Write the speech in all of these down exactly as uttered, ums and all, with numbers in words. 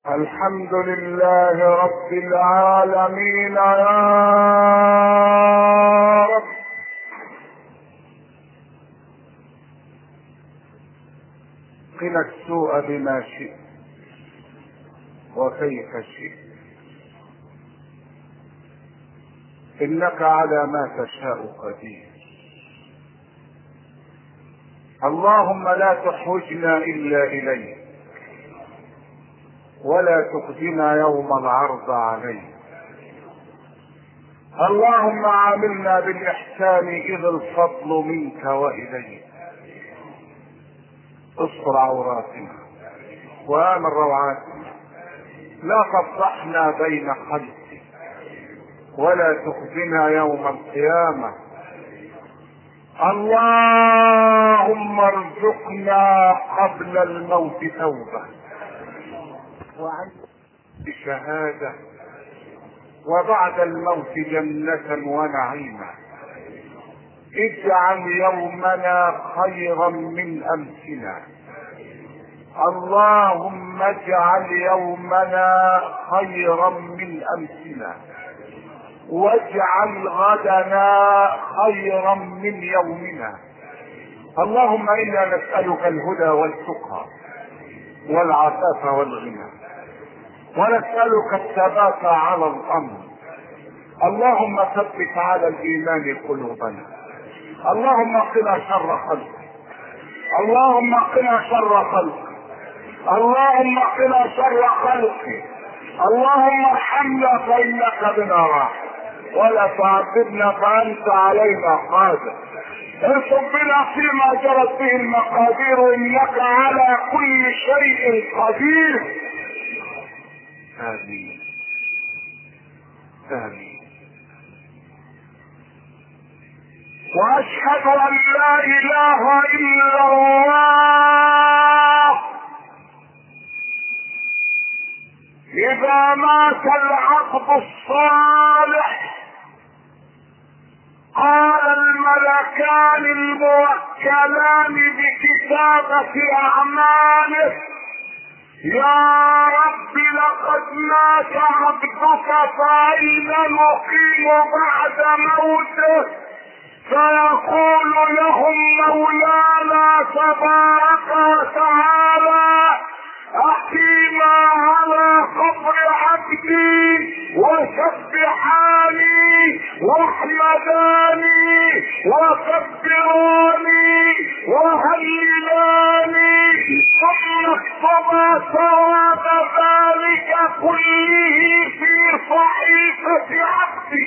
الحمد لله رب العالمين يا رب. قنا السوء بما شئت وكيف شئت، إنك على ما تشاء قدير. اللهم لا تحوجنا إلا إليك، ولا تخزنا يوم العرض عليك. اللهم عاملنا بالإحسان إذ الفضل منك وإليك. استر عوراتنا وآمن روعاتنا، لا تفضحنا بين خلقك، ولا تخزنا يوم القيامة. اللهم ارزقنا قبل الموت توبة وعند شهادة، وبعد الموت جنة ونعيما. اجعل يومنا خيرا من امسنا. اللهم اجعل يومنا خيرا من امسنا، واجعل غدنا خيرا من يومنا. اللهم انا نسألك الهدى والتقى والعفاف والغنى، ونسألك الثبات على الأمر. اللهم ثبت على الإيمان قلوبنا. اللهم قنا شر خلقك. اللهم قنا شر خلقك. اللهم قنا شر خلقك. اللهم ارحمنا فإنك بنا راحم، ولا تعذبنا فأنت علينا قادر. ارسل بنا فيما جرت به المقادير، إنك على كل شيء قدير. آمين آمين. وأشهد أن لا إله إلا الله. إذا مات العبد الصالح قال الملكان الموكلان بكتابة أعماله: يا رب لقد مات عبدك، فأين نقيم بعد موته؟ فيقول لهم مولانا تبارك وتعالى: أقيما على قبر عبدي وسبحاني واحمداني وكبراني وهللاني، ثم اكتبا ثواب ذلك كله في صحيفة عبدي.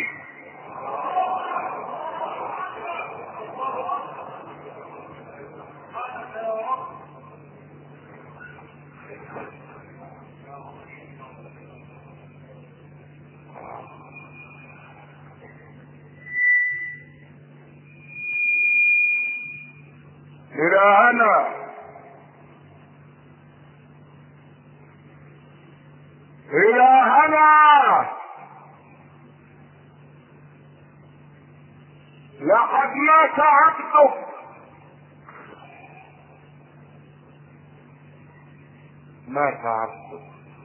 إلهنا إلهنا لقد مات عبدك، مات عبدك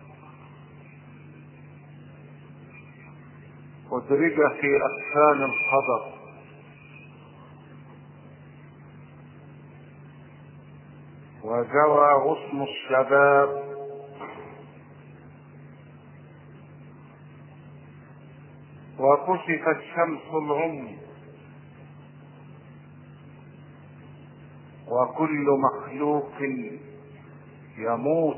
ودرج في أكفان الخضر، وجوى غصن الشباب، وكشفت شمس العمر، وكل مخلوق يموت،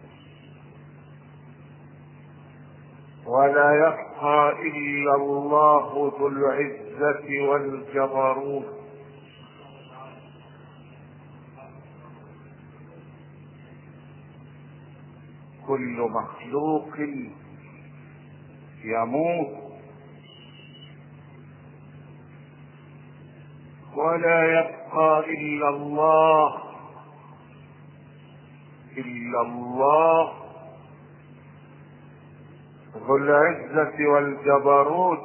ولا يبقى إلا الله ذو العزة والجبروت. كل مخلوق يموت، ولا يبقى إلا الله إلا الله ذو العزة والجبروت.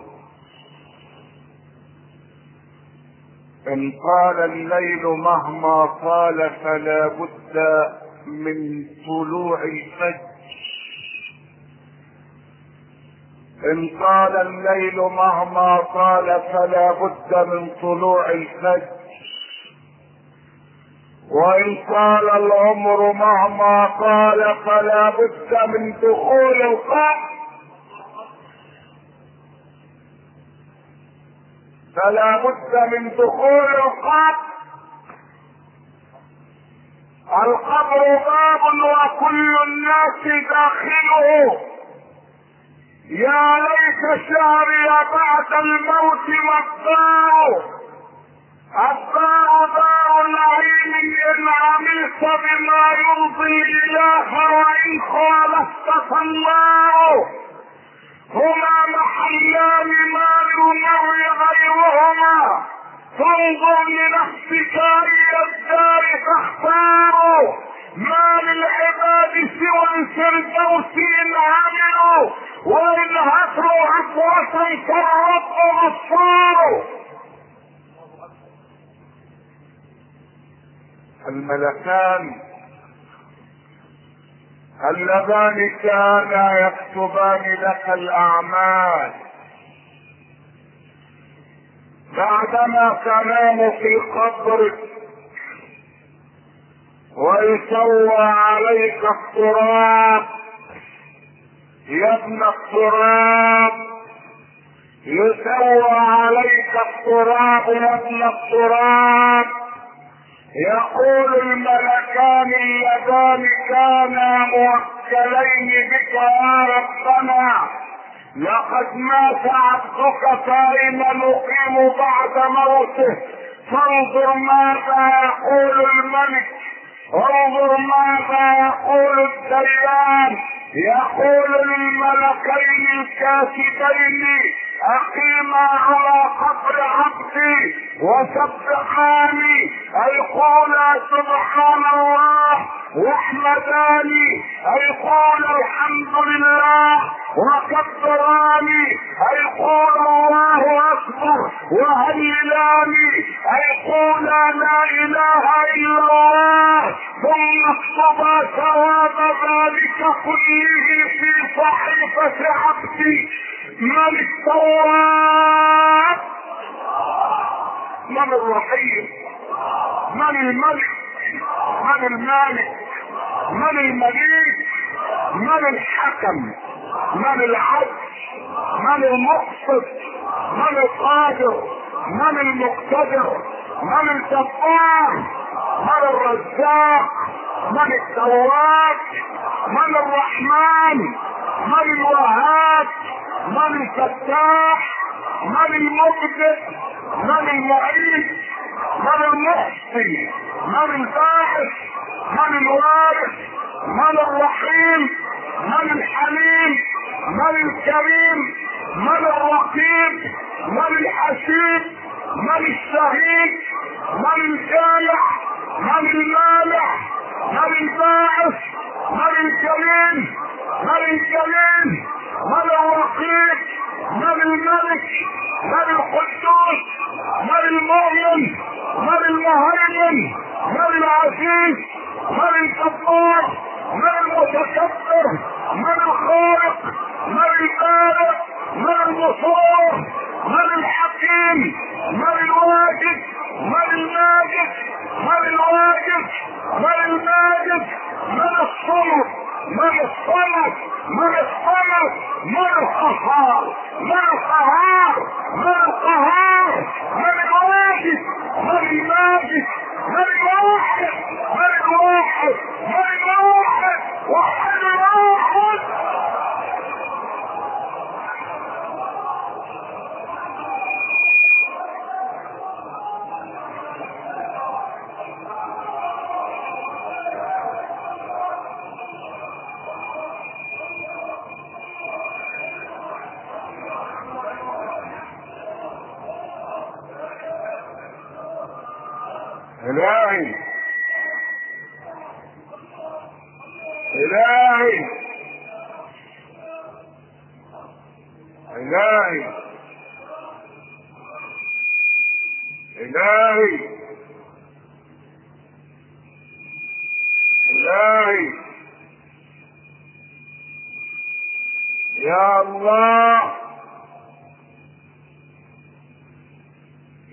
إن طال الليل مهما طال فلا بد من طلوع الفجر، ان طال الليل مهما طال فلا بد من طلوع الفجر، وان طال العمر مهما طال فلا بد من دخول القبر، فلا بد من دخول القبر. القبر باب وكل الناس داخله، يا ليت شعري بعد الموت مقدار. الدار دار نعيم ان عملت بما يرضي الاله، وان خالفت فالنار. هما محلان ما للمرء غيرهما، فانظر لنفسك اي الدار تختار. ما للعباد سوى الفردوس ان عملوا، وان هتروا عفوة فالرب غفار. الملكان اللذان كانا يكتبان لك الاعمال بعدما تنام في قبرك ويسوى عليك التراب. يا ابن التراب، يسوى عليك التراب يا ابن التراب. يقول الملكان اللذان كانا موكلين بك يا ربنا، لقد مات عبدك فأين نقيم بعد موته؟ فانظر ماذا يقول الملك، انظر ماذا يقول الديان. يقول للملكين الكاتبين اقيما على قبر عبدي وسبحاني، اي قولا سبحان الله، واحمداني اي قول الحمد لله، وكبراني اي قول الله اكبر، وهللاني اي قول لا اله الا الله. ثم اكتب ثواب ذلك كله في صحيفة عبدي. من التواب؟ من الرحيم؟ من الملك؟ من المالك؟ من المليك؟ من الحكم؟ من العدل؟ من المقسط؟ من القادر؟ من المقتدر؟ من الجبار؟ من الرزاق؟ من التواب؟ من الرحمن؟ من الوهاب؟ من الفتاح؟ من المبدع؟ من المعين؟ من المحصي؟ من الباعث؟ من الوارث؟ من الرحيم؟ من الحليم؟ من الكريم؟ من الرقيب؟ من الحسيب؟ من الشهيد؟ من الجامع؟ من المانع؟ من الباعث؟ من الجليل؟ من الجليل؟ من الرقيب؟ من الملك؟ من القدوس؟ من المؤمن؟ من المهيمن؟ من العزيز؟ من الجبار؟ من المتكبر؟ من الخالق؟ من البارئ؟ من المصور؟ من الحكيم؟ من الواجد؟ من الماجد؟ من الواجد؟ من الماجد؟ من الصمد؟ من الصمد؟ من الصمد؟ من القهار؟ من القهار؟ من القهار؟ من الواجد؟ من الماجد؟ من الواحد؟ من الواحد؟ من الواحد؟ وحد الواحد. إلهي إلهي إلهي إلهي إلهي يا الله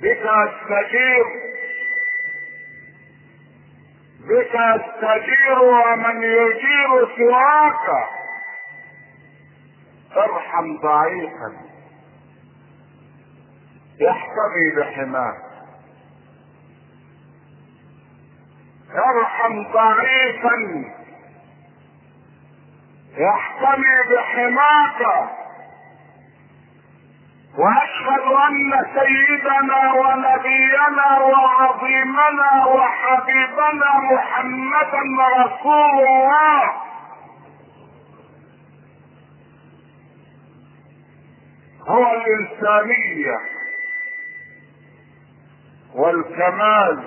بك استجير بك استجير ومن يجير سواك. ارحم ضعيفا يحتمي بحماك، ارحم ضعيفا يحتمي بحماك. واشهد ان سيدنا ونبينا وعظيمنا وحبيبنا محمدا رسول الله هو الانسانية والكمال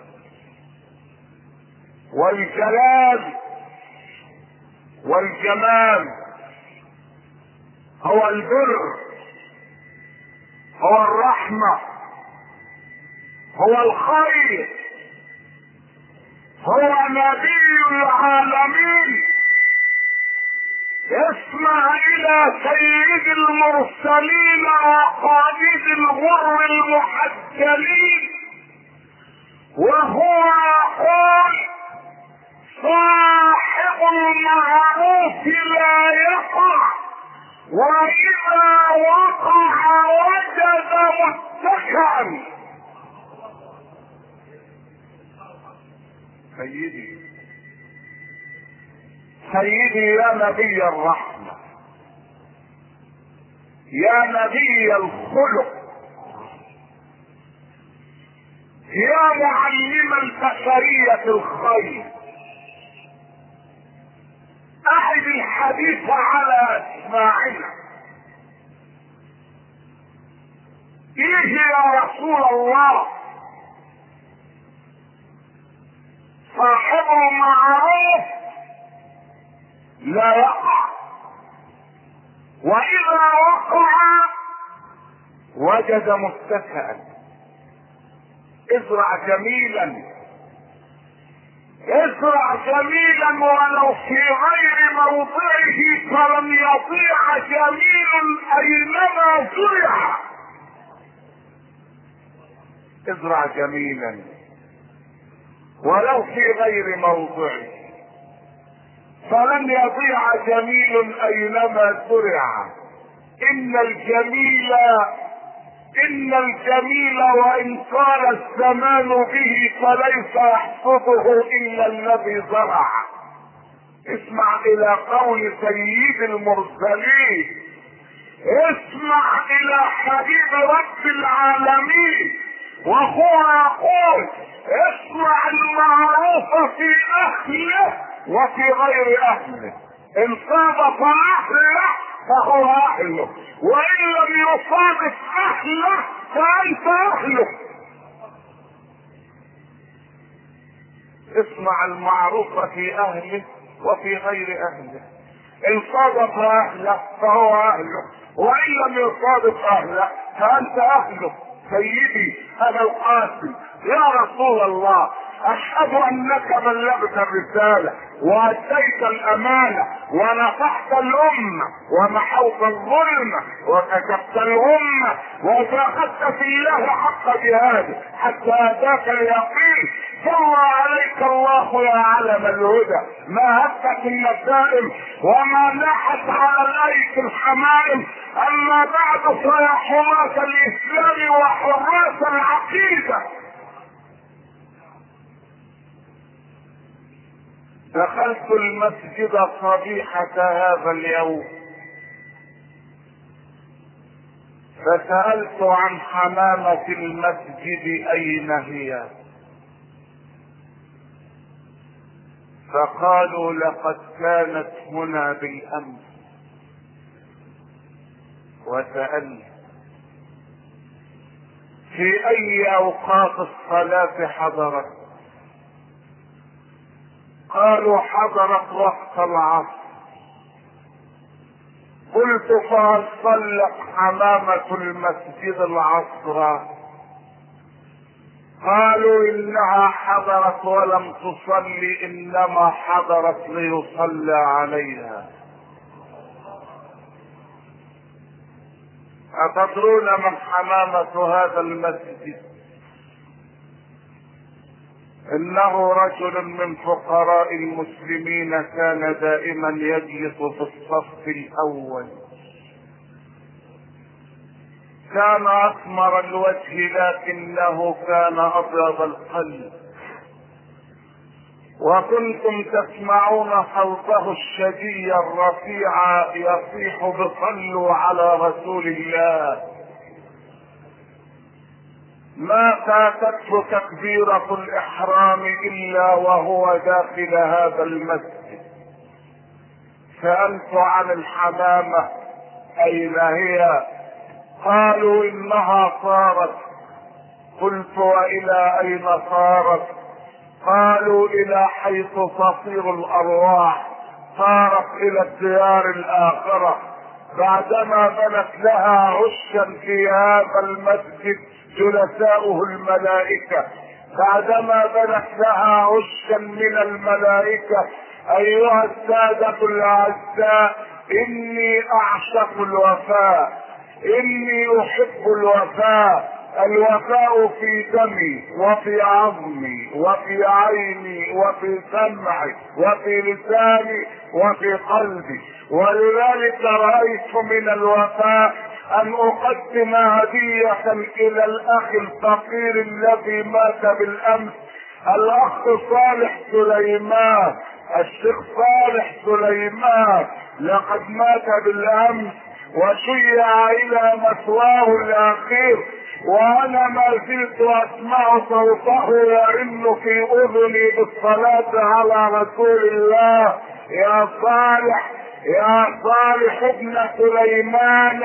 والجلال والجمال، هو البر، هو الرحمة، هو الخير، هو نبي العالمين. اسمع الى سيد المرسلين وقائد الغر المحجلين وهو يقول: صاحب المعروف لا يقع، واذا وقع وجد متكئا. سيدي سيدي يا نبي الرحمة، يا نبي الخلق، يا معلم البشرية الخير، أعد الحديث على اسماعنا. إيه يا رسول الله؟ صاحب المعروف لا يقع، وإذا وقع وجد متكئا. ازرع جميلا، ازرع جميلا ولو في غير موضعه، فلن يضيع جميل اينما زرع. ازرع جميلا ولو في غير موضعه، فلن يضيع جميل اينما زرع. ان الجميل ان الجميل وان طال الزمان به فليس يحصده الا الذي زرع. اسمع الى قول سيد المرسلين، اسمع الى حبيب رب العالمين وهو يقول: اسمع المعروف في اهله وفي غير اهله، ان صادف اهله فهو اهله، وان لم يصادف اهله فانت اهله. اسمع المعروف في اهله وفي غير اهله، ان صادف اهله فهو اهله، وان لم يصادف اهله فانت اهله. سيدي انا القاسم يا رسول الله، اشهد انك بلغت الرساله واديت الامانه ونصحت الامه ومحوت الظلم وكشفت الامه وجاهدت في الله حق جهاده حتى اتاك اليقين. صلى عليك الله يا علم الهدى، ما هبت النسائم وما لاحت على الايك الحمائم. اما بعد فيا حراس الاسلام وحراس العقيده، دخلت المسجد صبيحة هذا اليوم فسألت عن حمامة المسجد أين هي، فقالوا لقد كانت هنا بالأمس. وسألت في أي أوقات الصلاة حضرت، قالوا حضرت وقت العصر. قلت فهل صلت حمامة المسجد العصر؟ قالوا انها حضرت ولم تصلي، انما حضرت ليصلى عليها. أتدرون من حمامة هذا المسجد؟ إنه رجل من فقراء المسلمين، كان دائما يجلس في الصف الأول، كان أسمر الوجه لكنه كان أبيض القلب، وكنتم تسمعون صوته الشجي الرفيع يصيح بصلوا على رسول الله. ما فاتته تكبيرة الإحرام إلا وهو داخل هذا المسجد. سألت عن الحمامة أين هي؟ قالوا إنها صارت. قلت وإلى أين صارت؟ قالوا إلى حيث تصير الأرواح، صارت إلى الديار الآخرة. بعدما بنت لها عشا في هذا المسجد جلساؤه الملائكة، بعدما بنت لها عشا من الملائكة. أيها السادة الأعزاء، إني أعشق الوفاء، إني أحب الوفاء. الوفاء في دمي وفي عظمي وفي عيني وفي سمعي وفي لساني وفي قلبي. ولذلك رأيت من الوفاء أن أقدم هدية إلى الأخ الفقير الذي مات بالأمس، الأخ صالح سليمان، الشيخ صالح سليمان لقد مات بالأمس وشيع إلى مثواه الأخير، وأنا ما زلت أسمع صوته يرن في أذني بالصلاة على رسول الله. يا صالح، يا صالح ابن سليمان،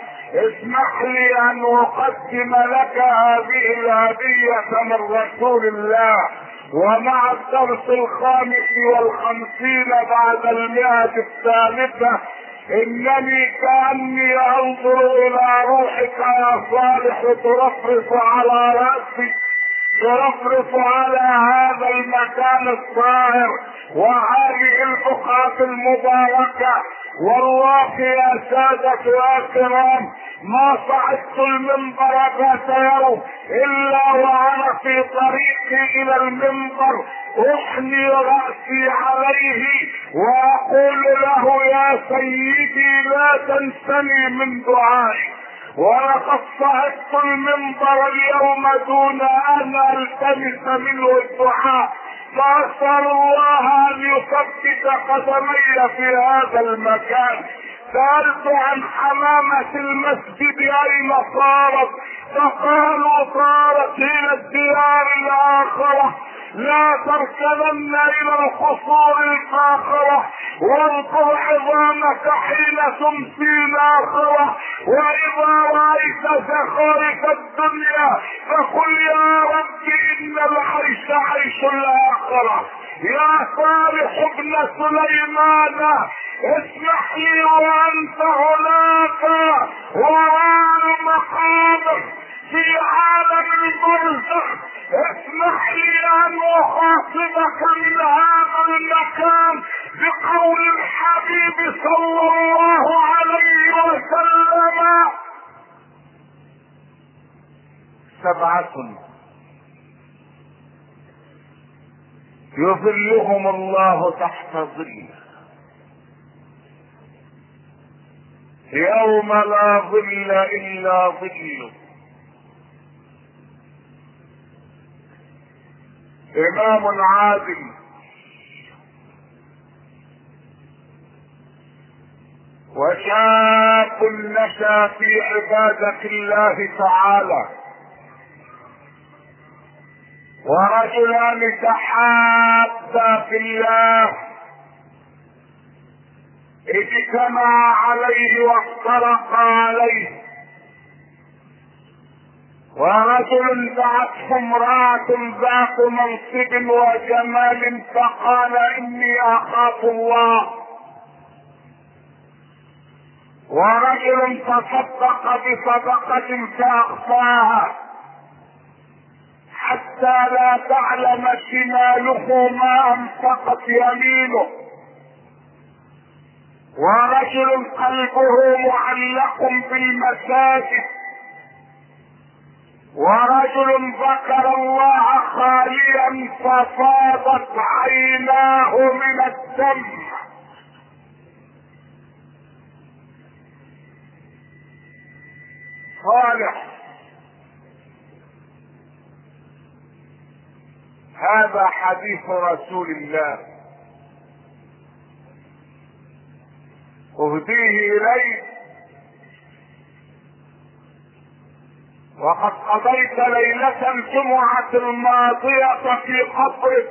اسمح لي أن أقدم لك هذه الهدية من رسول الله. ومع الدرس الخامس والخمسين بعد المئة الثالثة، إنني كأني أنظر إلى روحك يا صالح ترفرف على رأسي، ترفرف على هذا المكان الطاهر وهذه البقعة المباركة. والله يا سادة يا كرام، ما صعدت المنبر ذات يوم إلا وأنا في طريقي إلى المنبر أحني رأسي عليه وأقول له يا سيدي لا تنسني من دعائي. ولقد صعدت المنبر اليوم دون أن ألتمس منه الدعاء، فأسأل الله أن يثبت قدمي في هذا المكان. سألت عن حمامة المسجد أين صارت، فقالوا صارت إلى الديار الآخرة. لا تركنن إلى القصور الآخرة، وانظر عظامك حين تمسي الآخرة. وإذا رأيت زخارف الدنيا فقل يا رب إن العيش عيش الآخرة. يا صالح ابن سليمان، اسمح لي وأنت هناك وعلى مقامك في عالم البرزخ، اسمح لي ان اخاطبك من هذا المكان بقول الحبيب صلى الله عليه وسلم: سبعة يظلهم الله تحت ظله يوم لا ظل الا ظله. امام عادل، وشاب نشا في عبادة الله تعالى، ورجلان تحابا في الله اجتمعا عليه وافترقا عليه. ورجل دعته امرأة ذات منصب وجمال فقال إني أخاف الله. ورجل تصدق بصدقة فأخفاها حتى لا تعلم شماله ما أنفقت يمينه. ورجل قلبه معلق بالمساجد، ورجل ذكر الله خاليا ففاضت عيناه من الدم. صالح، هذا حديث رسول الله اهديه اليك، وقد قضيت ليلة الجمعة الماضية في قبرك،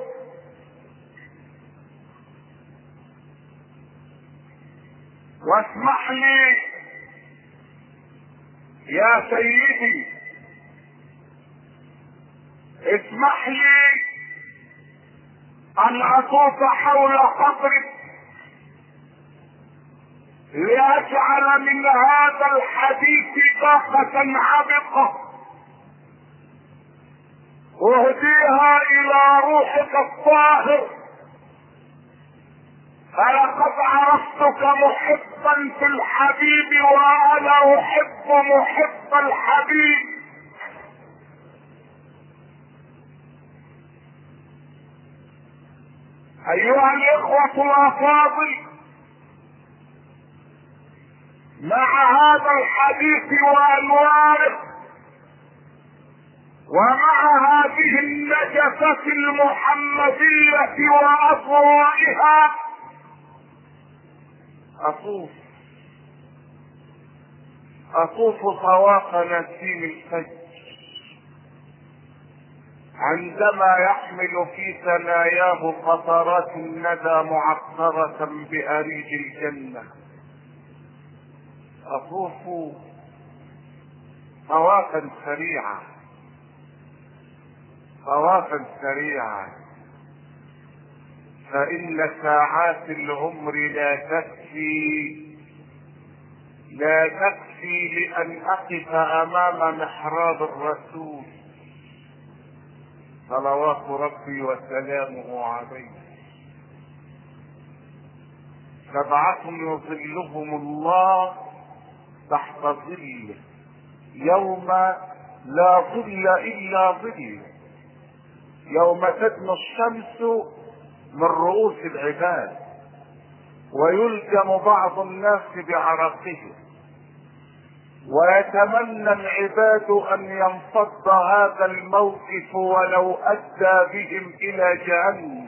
واسمح لي يا سيدي، اسمح لي ان اطوف حول قبرك ليجعل من هذا الحديث طاقة عبقة اهديها الى روحك الطاهر، فلقد عرفتك محبا في الحبيب وانا احب محب الحبيب. ايها الاخوة الافاضل، مع هذا الحديث وانواره ومع هذه النجفة المحمدية واضوائها اطوف اطوف طواف نسيم الفجر عندما يحمل في ثناياه قطرات الندى معطرة بأريج الجنة. اطوف طوافا سريعا طوافا سريعا فإن ساعات العمر لا تكفي لا تكفي لأن أقف أمام محراب الرسول صلوات ربي وسلامه عليه. سبعة يظلهم الله تحت ظله يوم لا ظل إلا ظله، يوم تدنو الشمس من رؤوس العباد ويلجم بعض الناس بعرقه، ويتمنى العباد ان ينفض هذا الموقف ولو ادى بهم الى جهنم،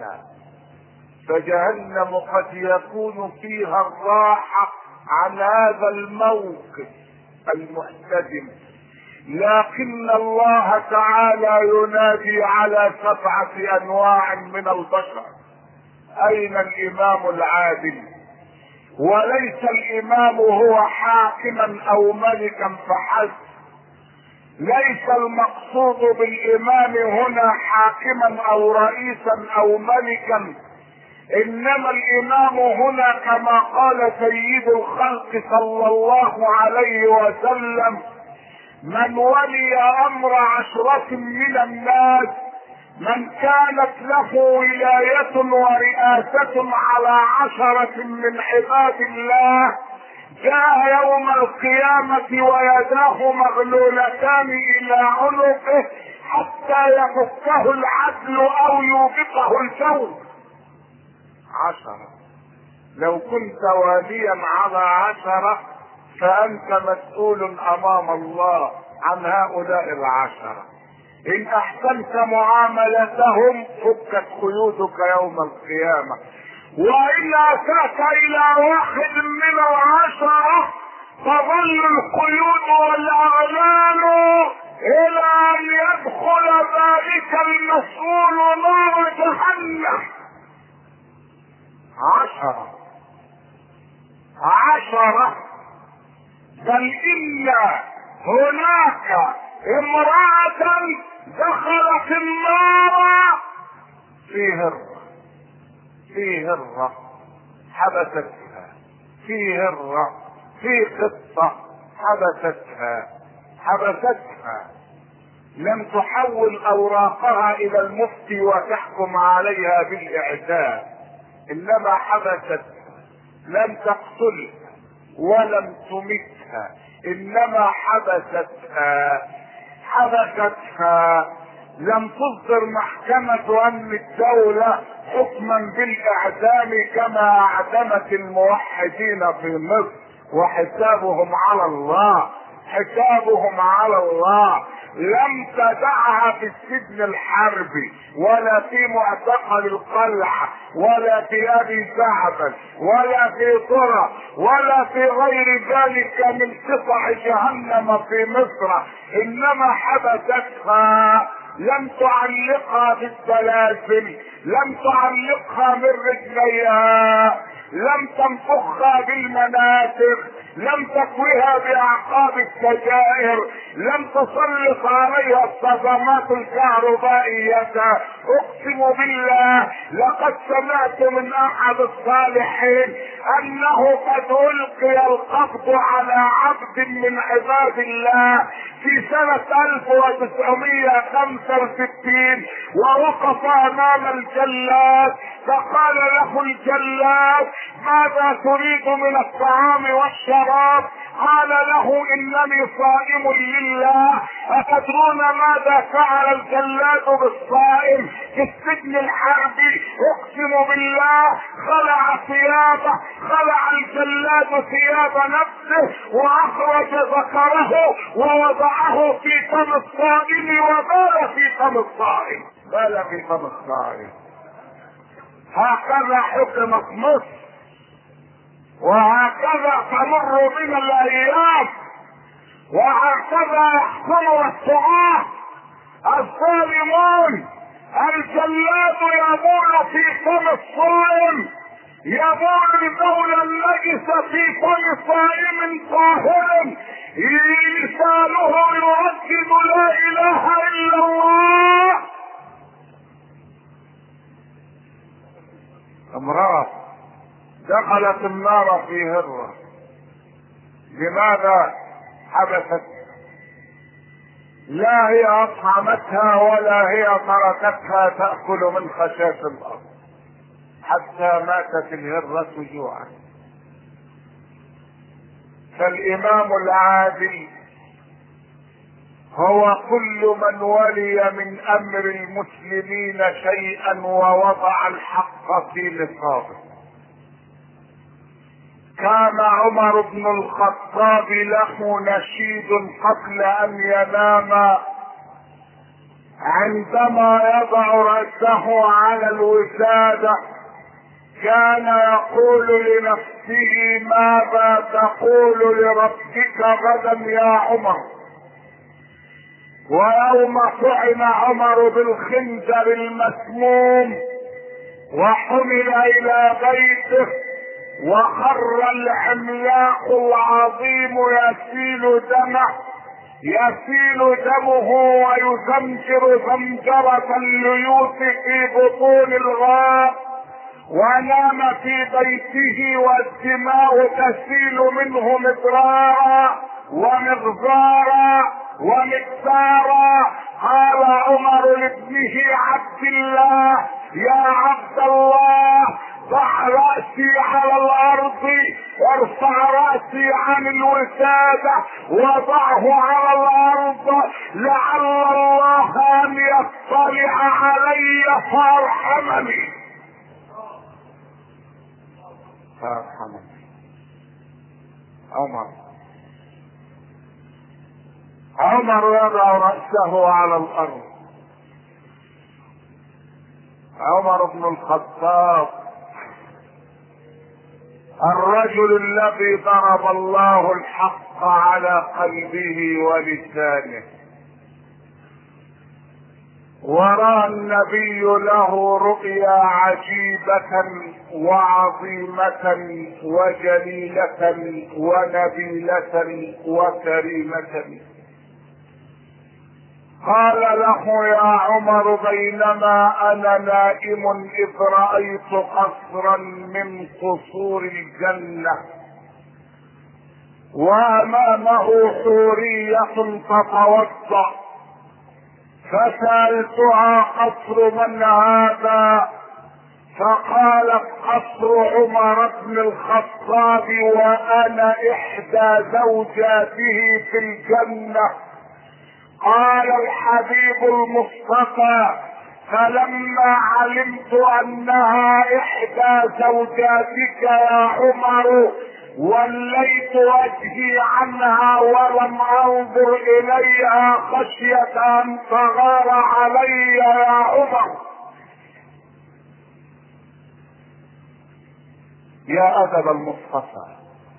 فجهنم قد يكون فيها الراحة عن هذا الموقف المحتدم، لكن الله تعالى ينادي على سبعة انواع من البشر. اين الامام العادل؟ وليس الامام هو حاكما او ملكا فحسب، ليس المقصود بالامام هنا حاكما او رئيسا او ملكا، انما الامام هنا كما قال سيد الخلق صلى الله عليه وسلم: من ولي امر عشرة من الناس، من كانت له ولاية ورئاسة على عشرة من عباد الله، جاء يوم القيامة ويداه مغلولتان الى عنقه حتى يفكه العدل او يوبقه الجور. عشرة، لو كنت واليا على عشرة فانت مسؤول امام الله عن هؤلاء العشرة. ان احسنت معاملتهم فكت قيودك يوم القيامة، وان اسأت الى واحد من العشرة تظل القيود والاغلال الى ان يدخل ذلك المسؤول نار جهنم. عشرة عشرة بل إن هناك امرأة دخلت النار في هرة في هرة حبستها، في هرة في قطة حبستها حبستها لم تحول اوراقها الى المفتي وتحكم عليها بالاعدام، انما حبستها لم تقتلها ولم تمتها، انما حبستها حبستها لم تصدر محكمة امن الدولة حكما بالاعدام كما اعدمت الموحدين في مصر، وحسابهم على الله، حسابهم على الله. لم تدعها في السجن الحربي ولا في معتقل القلعة ولا في ابي زعبل ولا في طرى ولا في غير ذلك من قطع جهنم في مصر، انما حبستها، لم تعلقها بالسلاسل، لم تعلقها من رجليها، لم تنفخها بالمنافخ، لم تكويها باعقاب السجائر، لم تسلط عليها الصدمات الكهربائية. اقسم بالله لقد سمعت من احد الصالحين انه قد القي القبض على عبد من عباد الله في سنة الف وتسعمائة وخمسة وستين، ووقف امام الجلاد فقال له الجلاد: ماذا تريد من الطعام والشراب؟ قال له: انني صائم لله. اتدرون ماذا فعل الجلاد بالصائم في السجن الحربي؟ اقسم بالله خلع ثيابه، خلع الجلاد ثياب نفسه واخرج ذكره ووضعه في فم الصائم وبال في فم الصائم، بال في فم الصائم. هكذا حكمت مصر، وهكذا تمر بنا الايام، وهكذا يحكم الطغاة الظالمون. الجلاد يبول في فم الصائم، يبول البول النجس في فم صائم طاهر، لسانه يردد لا اله الا الله. امرأة دخلت النار في هرة، لماذا حبست؟ لا هي اطعمتها ولا هي تركتها تأكل من خشاش الارض حتى ماتت الهرة جوعا. فالامام العادل هو كل من ولي من امر المسلمين شيئا ووضع الحق في نصابه. كان عمر بن الخطاب له نشيد قبل ان ينام، عندما يضع رأسه على الوسادة كان يقول لنفسه: ماذا تقول لربك غدا يا عمر؟ ويوم طعن عمر بالخنجر المسموم وحمل الى بيته وخر العملاق العظيم يسيل دمه يسيل دمه ويزمجر زمجرة الليوث في بطون الغاب، ونام في بيته والدماء تسيل منه مدرارا ومغزارا ومكسارا. قال عمر لابنه عبد الله: يا عبد الله، ضع رأسي على الارض وارفع رأسي عن الوسادة وضعه على الارض لعل الله ان يطلع علي فارحمني فارحمني. عمر عمر يضع رأسه على الارض. عمر بن الخطاب الرجل الذي ضرب الله الحق على قلبه ولسانه، ورأى النبي له رؤيا عجيبة وعظيمة وجليلة ونبيلة وكريمة. قال له: يا عمر، بينما انا نائم اذ رأيت قصرا من قصور الجنة وامامه حورية تتوضأ، فسألتها: قصر من هذا؟ فقالت قصر عمر بن الخطاب وانا احدى زوجاته في الجنة. قال الحبيب المصطفى فلما علمت انها احدى زوجاتك يا عمر وليت وجهي عنها ولم انظر اليها خشية ان تغار علي يا عمر. يا ادب المصطفى،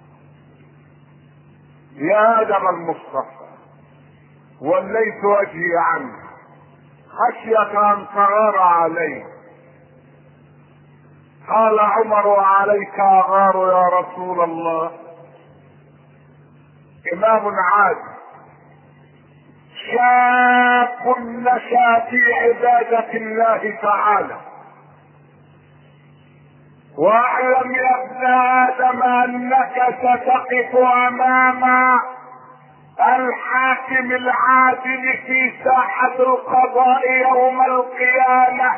يا ادب المصطفى، وليت وجهي عنه خشية ان تغار علي. قال عمر وعليك اغار يا رسول الله؟ امام عادل شاب نشا في عبادة الله تعالى. واعلم يا ابن ادم انك ستقف امام الحاكم العادل في ساحة القضاء يوم القيامة،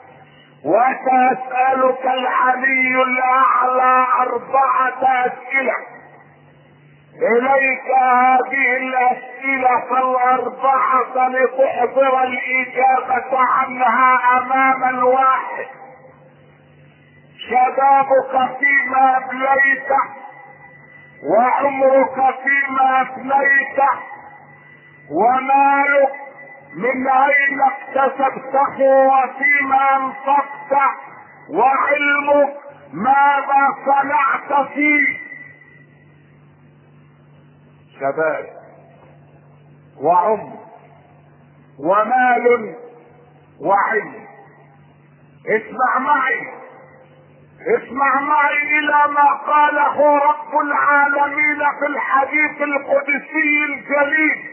وسأسألك العلي الاعلى اربعة اسئلة. اليك هذه الاسئلة فالاربعة لتحضر الاجابة عنها امام الواحد. شبابك فيما ابليته، وعمرك فيما افنيته، ومالك من اين اكتسبته وفيما انفقته، وعلمك ماذا صنعت فيه. شباب وعمر ومال وعلم. اسمع معي، اسمع معي الى ما قاله رب العالمين في الحديث القدسي الجليل: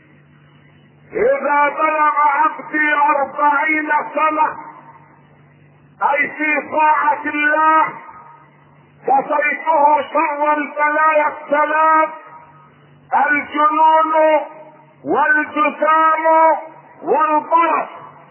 اذا بلغ عبدي اربعين سنة اي في طاعة الله كفيته شر البلايا الثلاث: الجنون والجسام والبرص.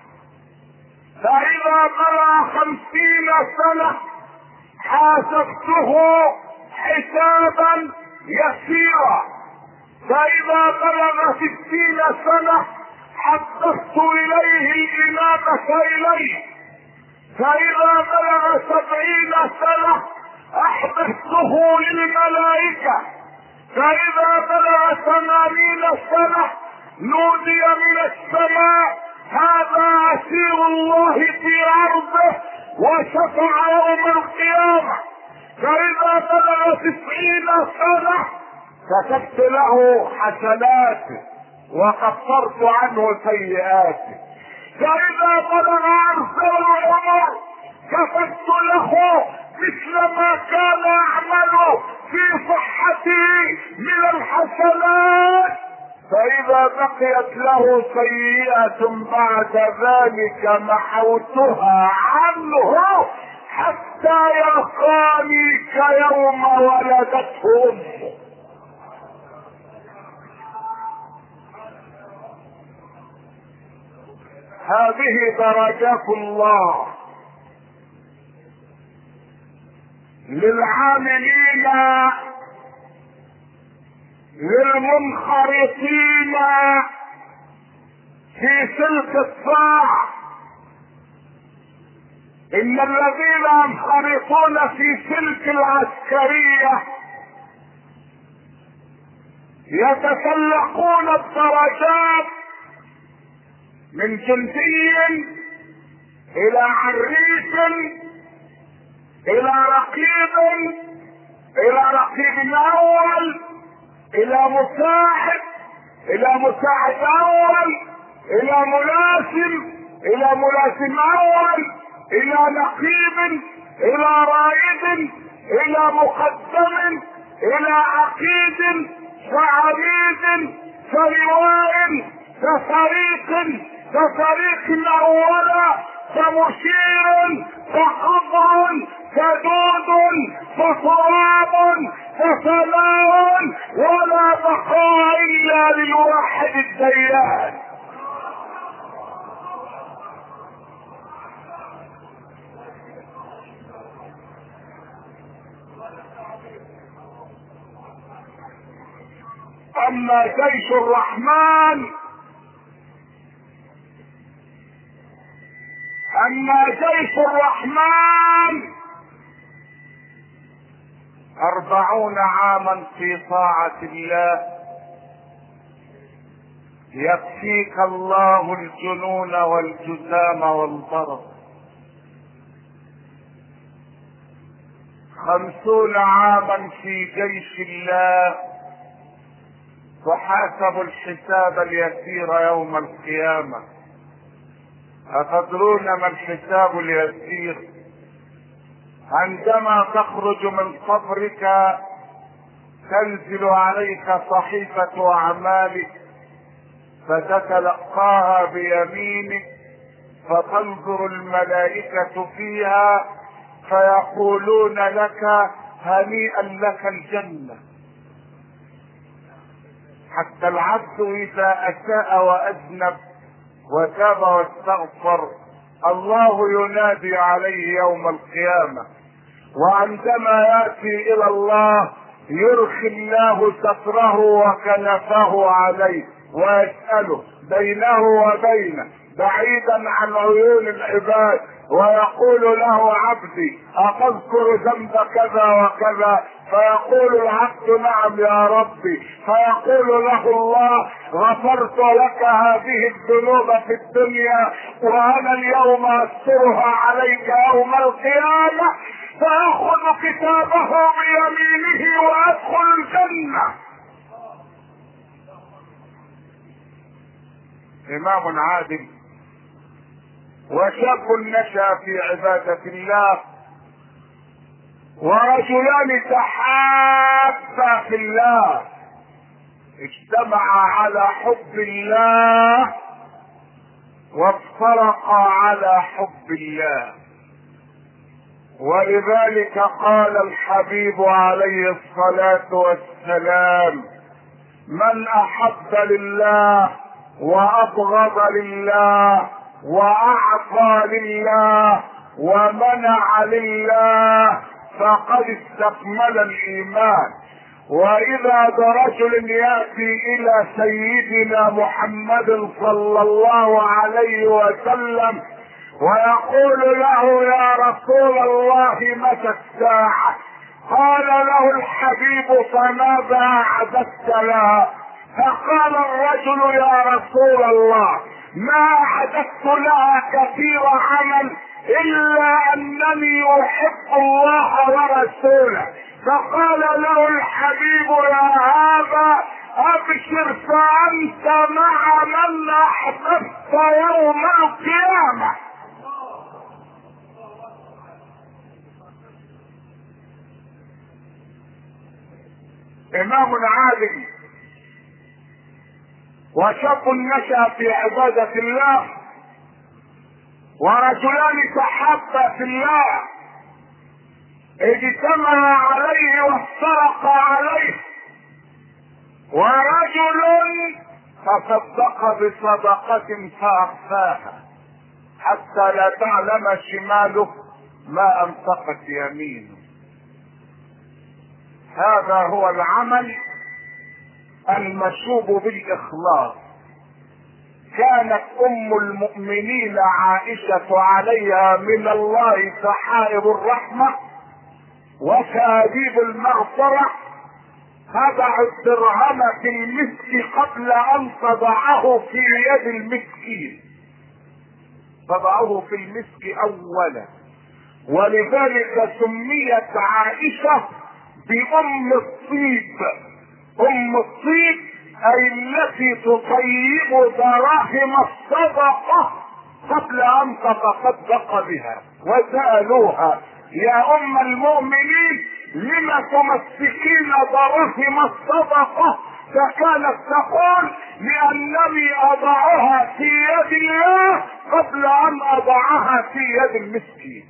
فاذا بلغ خمسين سنة حاسبته حسابا يسيرا. فاذا بلغ ستين سنة حدثت اليه الانابة اليه. فاذا بلغ سبعين سنة احدثته للملائكة. فاذا بلغ ثمانين سنة نودي من السماء: هذا اسير الله في عرضه وشفع يوم القيامة. فاذا بلغ تسعين سنة كتبت له حسناته وقصرت عنه سيئاته. فاذا بلغ ارسل العمر كتبت له مثل ما كان يعمل في صحته من الحسنات. فاذا بقيت له سيئة بعد ذلك محوتها عنه حتى يلقاني كيوم ولدته امه. هذه درجات الله للعاملين للمنخرطين في سلك الطاعة. ان الذين ينخرطون في سلك العسكرية يتسلقون الدرجات من جندي الى عريس الى رقيب الى رقيب اول الى مساعد الى مساعد اول الى ملازم الى ملازم اول الى نقيب الى رائد الى مقدم الى عقيد فعميد فلواء ففريق ففريق اولا فمشير فخضع فدود فصراب فسماء ولا بقاء الا للواحد الديان. اما جيش الرحمن اما جيش الرحمن اربعون عاما في طاعة الله يكفيك الله الجنون والجسام والبرص. خمسون عاما في جيش الله تحاسب الحساب اليسير يوم القيامة. أتدرون ما الحساب اليسير؟ عندما تخرج من قبرك تنزل عليك صحيفة أعمالك فتتلقاها بيمينك، فتنظر الملائكة فيها فيقولون لك هنيئا لك الجنة. حتى العبد إذا أساء وأذنب وتاب واستغفر الله ينادي عليه يوم القيامة، وعندما يأتي إلى الله يرخي الله ستره وكنفه عليه ويسأله بينه وبينه بعيدا عن عيون العباد، ويقول له عبدي أتذكر ذنب كذا وكذا؟ فيقول العبد نعم يا ربي، فيقول له الله غفرت لك هذه الذنوب في الدنيا وأنا اليوم أسترها عليك يوم القيامة، فيأخذ كتابه بيمينه ويدخل الجنة. إمام عادل وشاب نشأ في عبادة الله، ورجلان تحابا في الله اجتمعا على حب الله وافترقا على حب الله. ولذلك قال الحبيب عليه الصلاة والسلام من أحب لله وأبغض لله وأعطى لله ومنع لله فقد استكمل الإيمان. وإذا برجل يأتي إلى سيدنا محمد صلى الله عليه وسلم ويقول له يا رسول الله متى الساعة؟ قال له الحبيب فماذا أعددت لها؟ فقال الرجل يا رسول الله ما أعددت لها كثير عمل إلا أنني أحب الله ورسوله. فقال له الحبيب يا هذا أبشر فأنت مع من أحببت يوم القيامة. إمام عادل وشاب نشأ في عبادة الله، ورجلان تحابا في الله اجتمعا عليه وافترقا عليه. ورجل تصدق بصدقة فأخفاها حتى لا تعلم شماله ما أنفقت يمينه. هذا هو العمل المشوب بالإخلاص. كانت أم المؤمنين عائشة عليها من الله سحائب الرحمة وكاذيب المغفرة تضع الدرهم في المسك قبل أن تضعه في يد المسكين، تضعه في المسك أولا. ولذلك سميت عائشة بأم الطيب. أم الطيب أي التي تطيب دراهم الصدقة قبل أن تتصدق بها. وسألوها يا أم المؤمنين لم تمسكين دراهم الصدقة؟ فكانت تقول لأنني أضعها في يد الله قبل أن أضعها في يد المسكين.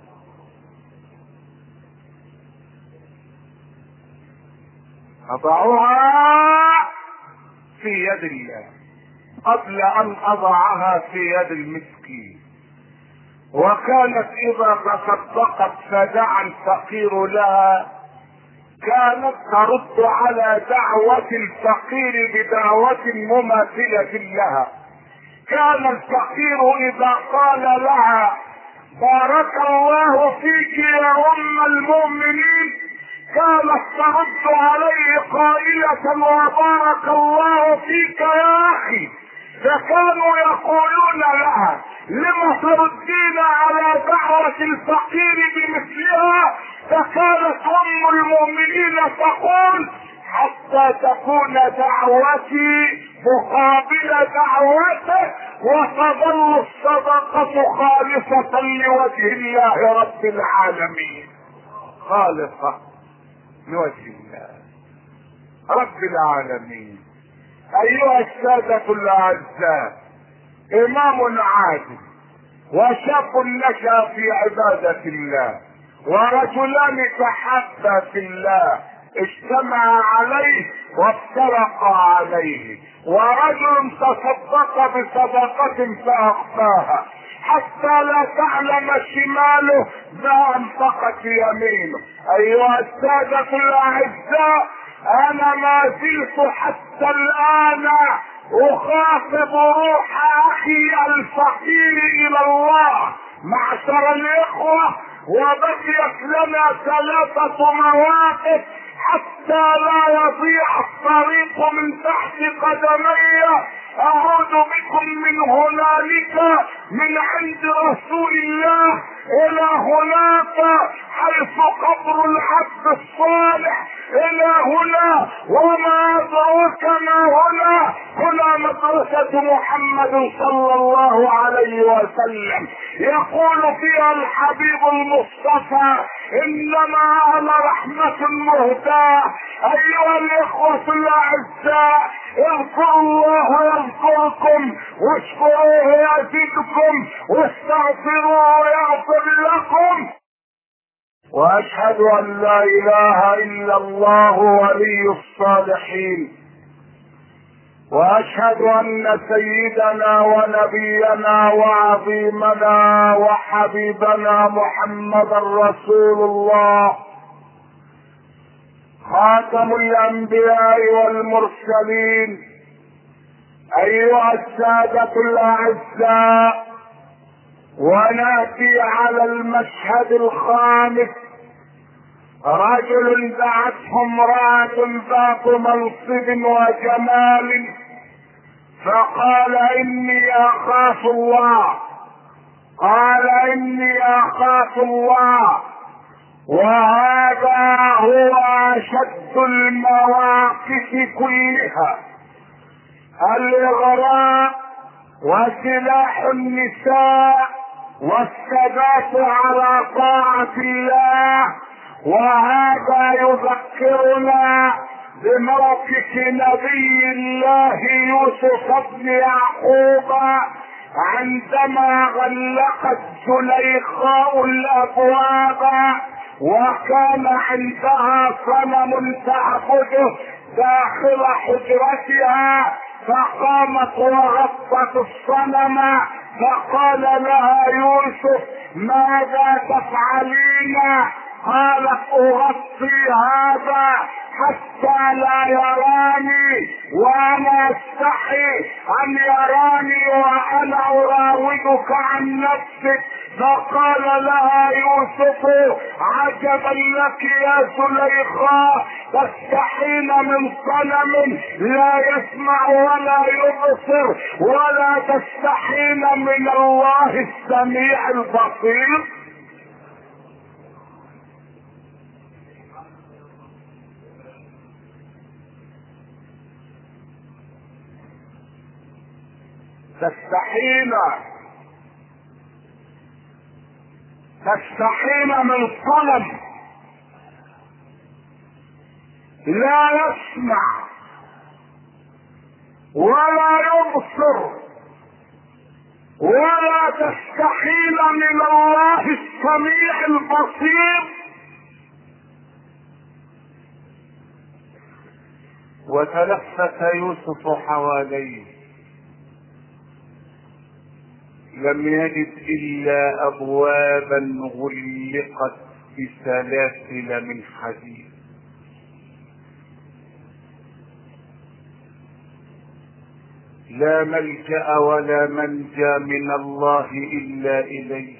أضعها في يد الله قبل أن أضعها في يد المسكين. وكانت إذا تصدقت فدعا الفقير لها كانت ترد على دعوة الفقير بدعوة مماثلة لها. كان الفقير اذا قال لها بارك الله فيك يا ام المؤمنين كانت ترد عليه قائلة وبارك الله فيك يا اخي. فكانوا يقولون لها لم تردين على دعوة الفقير بمثلها؟ فكانت ام المؤمنين تقول حتى تكون دعوتي مقابل دعوته وتظل الصدقة خالصة لوجه الله رب العالمين. خالصة لوجه الله رب العالمين. ايها السادة الاعزاء، امام عادل وشاب نشا في عبادة الله ورجلان تحابا في الله اجتمع عليه وافترقا عليه، ورجل تصدق بصدقة فاخفاها حتى لا تعلم شماله ما انفقت يمينه. ايها السادة الاعزاء، انا ما زلت حتى الان اخاطب روح اخي الفقير الى الله معشر الاخوة، وبقيت لنا ثلاثة مواقف حتى لا يضيع الطريق من تحت قدمي. اعود بكم من هنالك من عند رسول الله الى هناك حيث قبر العبد الصالح الى هنا، وما ادراك ما هنا؟ هنا مدرسة محمد صلى الله عليه وسلم. يقول فيها الحبيب المصطفى انما انا رحمة مهداة. ايها الاخوة الاعزاء، اذكروا الله يذكركم واشكروه يزدكم واستغفروه يغفر لكم. واشهد ان لا اله الا الله ولي الصالحين، واشهد ان سيدنا ونبينا وعظيمنا وحبيبنا محمدا رسول الله خاتم الانبياء والمرسلين. ايها السادة الاعزاء، وناتي على المشهد الخامس. رجل دعته امرأة ذات منصب وجمال فقال اني اخاف الله، قال اني اخاف الله. وهذا هو اشد المواقف كلها، الاغراء وسلاح النساء والثبات على طاعة الله. وهذا يذكرنا بموقف نبي الله يوسف بن يعقوب عندما غلقت زليخاء الابواب وكان عندها صنم تعبده داخل حجرتها، فقامت وغطت الصنم فقال لها يوسف ماذا تفعلين؟ قالت اغطي هذا حتى لا يراني وانا استحي ان يراني وانا اراودك عن نفسك. فقال لها يوسف عجبا لك يا زليخاء، تستحين من صنم لا يسمع ولا يبصر، ولا تستحين من الله السميع البصير. تستحين تستحين من صنم لا يسمع ولا يبصر، ولا تستحين من الله السميع البصير. وتلفت يوسف حواليه لم يجد الا ابوابا غلقت بسلاسل من حديد. لا ملجأ ولا منجى من الله إلا إليه.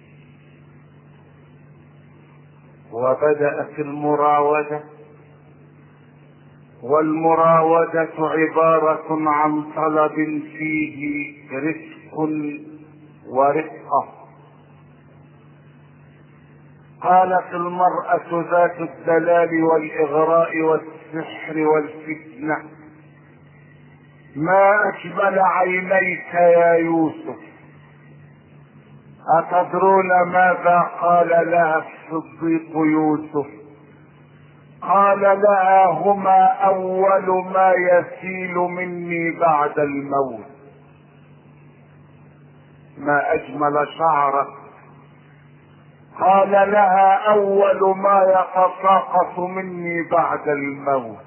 وبدأت المراودة، والمراودة عبارة عن طلب فيه رفق ورفقة. قالت المرأة ذات الدلال والإغراء والسحر والفتنة: ما أجمل عينيك يا يوسف. أتدرون ماذا قال لها الصديق يوسف؟ قال لها: هما أول ما يسيل مني بعد الموت. ما أجمل شعرك. قال لها: أول ما يتساقط مني بعد الموت.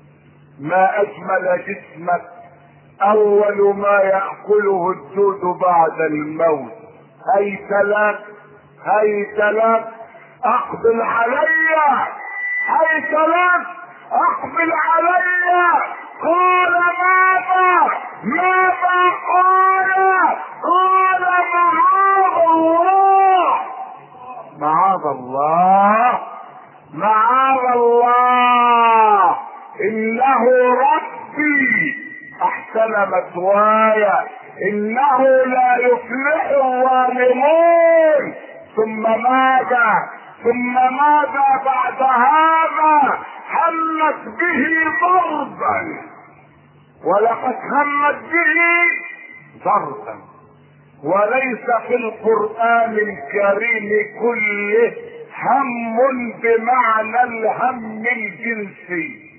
ما أجمل جسمك. أول ما يأكله الدود بعد الموت. هيت لك هيت لك أقبل علي، هيت لك أقبل علي. قال: ماذا ماذا قال؟ قال: معاذ الله معاذ الله معاذ الله، إنه ربي أحسن مثواي، إنه لا يفلح الظالمون. ثم ماذا ثم ماذا بعد هذا؟ همت به ضربا، ولقد همت به ضربا. وليس في القرآن الكريم كله هم بمعنى الهم الجنسي.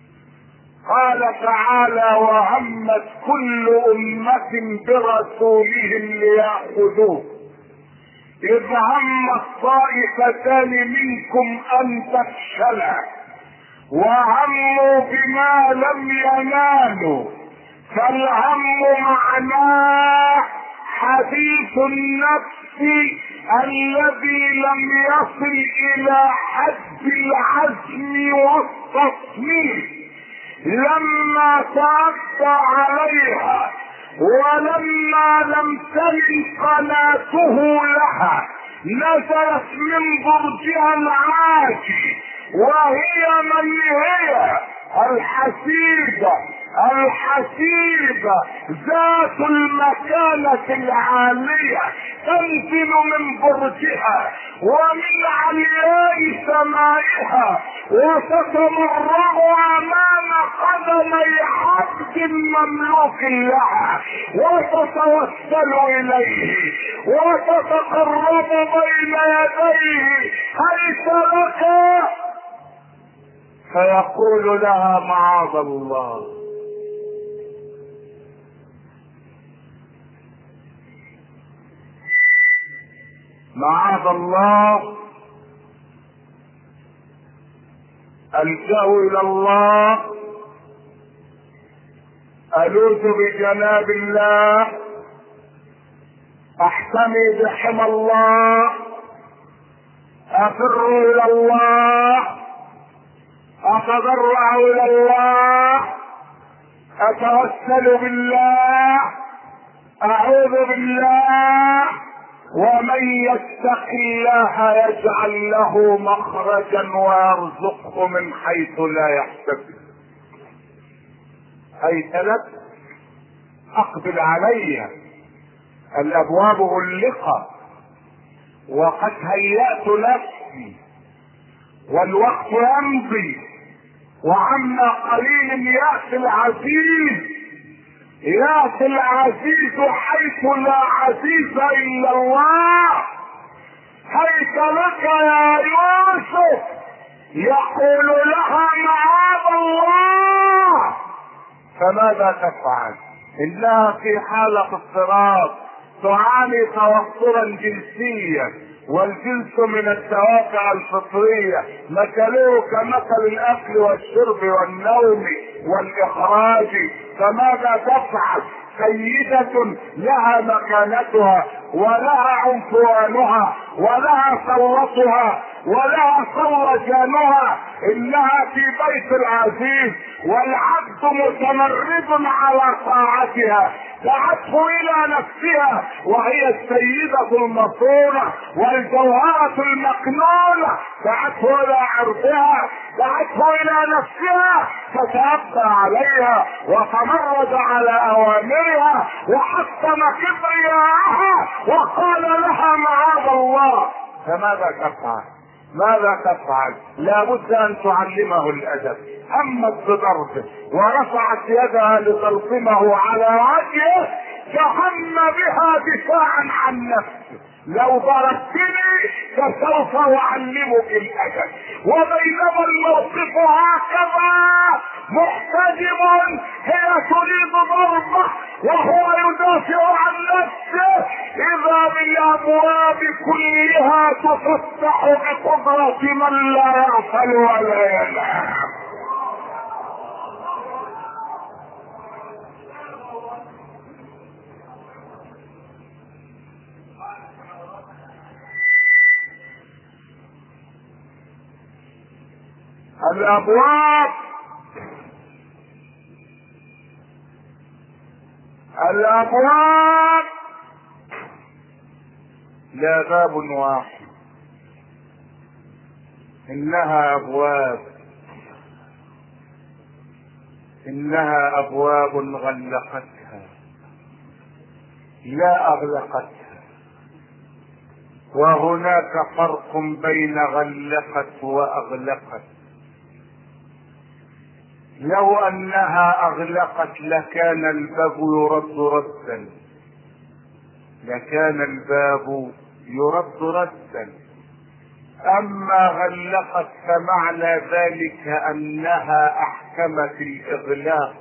قال تعالى: وهمت كل أمة برسولهم ليأخذوه إذ هم الطائفتان منكم أن تفشلا وهموا بما لم ينالوا. فالهم معناه حديث النفس الذي لم يصل إلى حد العزم والتصميم، لما تأتى عليها ولما لم تلن قناته لها نزلت من برجها العاجي، وهي من هي؟ الحسيبة الحسيبة ذات المكانة العالية، تنزل من برجها ومن علياء سمائها وتتمرغ امام قدمي عبد مملوك لها وتتوسل اليه وتتقرب بين يديه: هل لك؟ فيقول لها: معاذ الله. معاذ الله. ألجأ إلى الله، ألوذ بجناب الله، أحتمي بحمى الله، أفر إلى الله، أتضرع إلى الله، أتوسل بالله، أعوذ بالله. ومن يتق الله يجعل له مخرجا ويرزقه من حيث لا يحتسب. هيت لك أقبل علي، الأبواب غلقت وقد هيأت نفسي والوقت يمضي، وعما قليل يأتي العزيز، يأتي العزيز حيث لا عزيز إلا الله. هيت لك يا يوسف. يقول لها: معاذ الله. فماذا تفعل؟ إنها في حالة اضطراب، تعاني توترا جنسيا، والجنس من الدوافع الفطرية، مثله كمثل الأكل والشرب والنوم والإخراج. فماذا تفعل؟ سيدة لها مكانتها ولها عنفوانها ولها ثورتها ولها صولجانها. انها في بيت العزيز والعبد متمرد على طاعتها، دعته الى نفسها وهي السيدة المصونة والجوهرة المكنونة، دعته الى عرضها، دعته الى نفسها، فتأبى عليها وتمرد على اوامرها وحطم كبرياءها وقال لها معاذ الله. فماذا تفعل؟ ماذا تفعل؟ لابد ان تعلمه الادب. همت بضربه ورفعت يدها لتلطمه على وجهه، فهم بها دفاعا عن نفسه. لو ضربتني فسوف اعلمك الادب. وبينما الموقف هكذا محتجم، هي تريد ضربه وهو يدافع عن نفسه، اذا بالابواب كلها تفتح بقدرة من لا يغفل ولا ينام. الابواب الابواب لا باب واحد، انها ابواب انها ابواب غلقتها لا اغلقتها. وهناك فرق بين غلقت واغلقت. لو انها اغلقت لكان الباب يرد ردا لكان الباب يرد ردا اما غلقت فمعنى ذلك انها احكمت الاغلاق،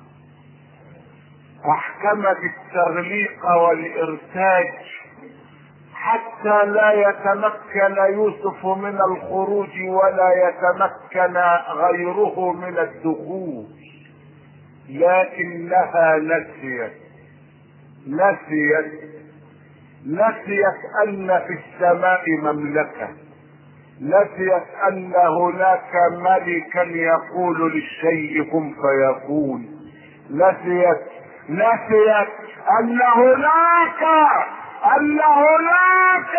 احكمت التغليق والارتاج حتى لا يتمكن يوسف من الخروج ولا يتمكن غيره من الدخول. لكنها نسيت نسيت نسيت ان في السماء مملكة، نسيت ان هناك ملكا يقول للشيء كن فيكون، نسيت نسيت ان هناك ان هناك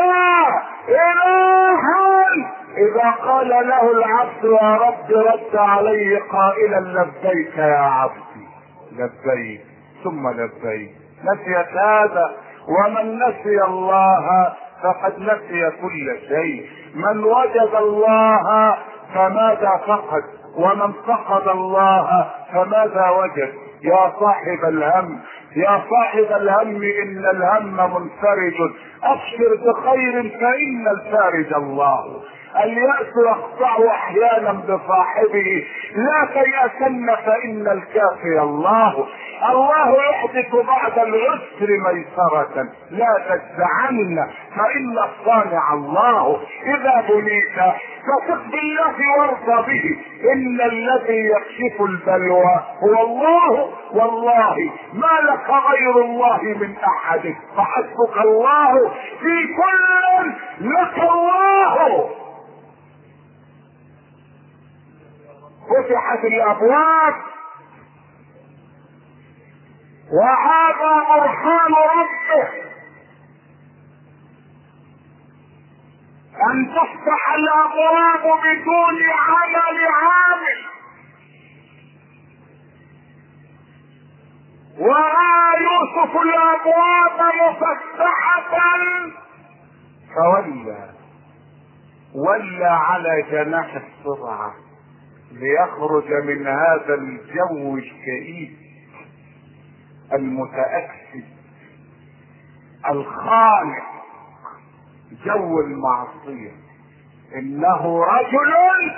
الها اذا قال له العبد يا رب رد عليه قائلا لبيك يا عبدي لبيك ثم لبيك. نسيت هذا. ومن نسي الله فقد نسي كل شيء. من وجد الله فماذا فقد؟ ومن فقد الله فماذا وجد؟ يا صاحب الهم يا صاحب الهم ان الهم منفرج، ابشر بخير فان الفارج الله. اليأس يخضع احيانا بصاحبه، لا تيأسن فان الكافي الله. الله يحدث بعد العسر ميسرة، لا تجزعن فان الصانع الله. اذا بليت فثق بالله وارضى به، ان الذي يكشف البلوى هو الله، والله ما لك غير الله من احد، فحسبك الله في كل لك الله. فتحت الابواب وهذا برهان ربه ان تفتح الابواب بدون عمل عامل. ورأى يوسف الابواب مفتحة فولى ولى على جناح السرعة ليخرج من هذا الجو الكئيب المتأكد الخانق، جو المعصية. انه رجل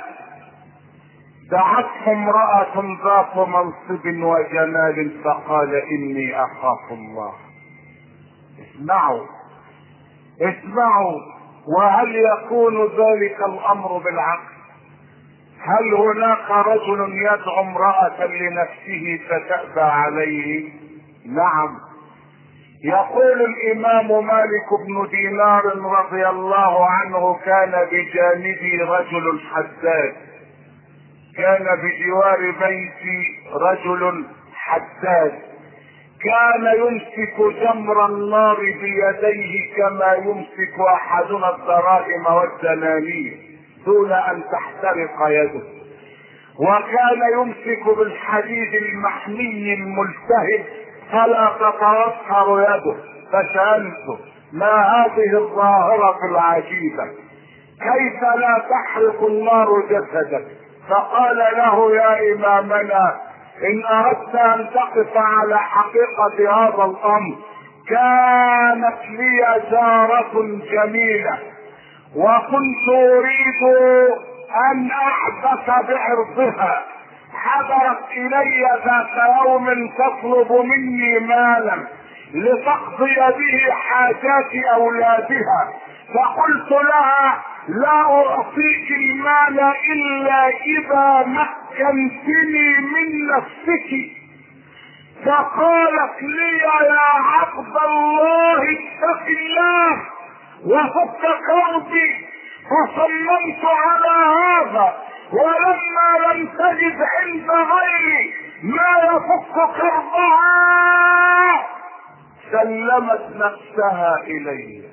دعته امرأة ذات منصب وجمال فقال اني اخاف الله. اسمعوا اسمعوا وهل يكون ذلك الامر بالعقل؟ هل هناك رجل يدعو امرأة لنفسه فتأبى عليه؟ نعم. يقول الامام مالك بن دينار رضي الله عنه: كان بجانبي رجل حداد، كان بجوار بيتي رجل حداد، كان يمسك جمر النار بيديه كما يمسك احدنا الدراهم والدنانير دون ان تحترق يده، وكان يمسك بالحديد المحمي الملتهب فلا تتوصل يده. فسألته: ما هذه الظاهرة العجيبة؟ كيف لا تحرق النار جسدك؟ فقال له: يا امامنا، ان اردت ان تقف على حقيقة هذا الامر، كانت لي جارة جميلة وكنت اريد ان احبس بعرضها، حضرت الي ذات يوم تطلب مني مالا لتقضي به حاجات اولادها، فقلت لها: لا اعطيك المال الا اذا مكنتني من نفسك. فقالت لي: يا عبد الله اتق الله وفك كربي. فصممت على هذا، ولما لم تجد عند غيري ما يفك كربها سلمت نفسها الي.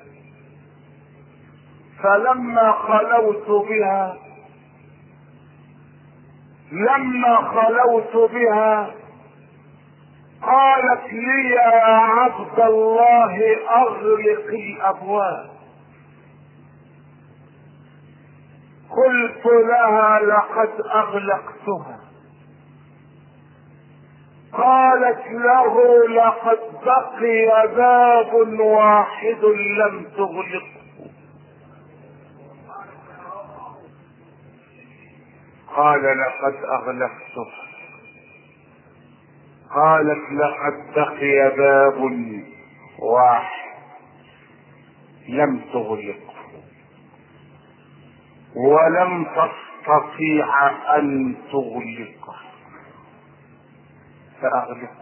فلما خلوت بها لما خلوت بها قالت لي: يا عبد الله اغلق الابواب. قلت لها: لقد اغلقتها. قالت له: لقد بقي باب واحد لم تغلقه. قال: لقد اغلقتها. قالت: لقد بقي باب واحد لم تغلقه ولم تستطيع ان تغلقه فاغلقه.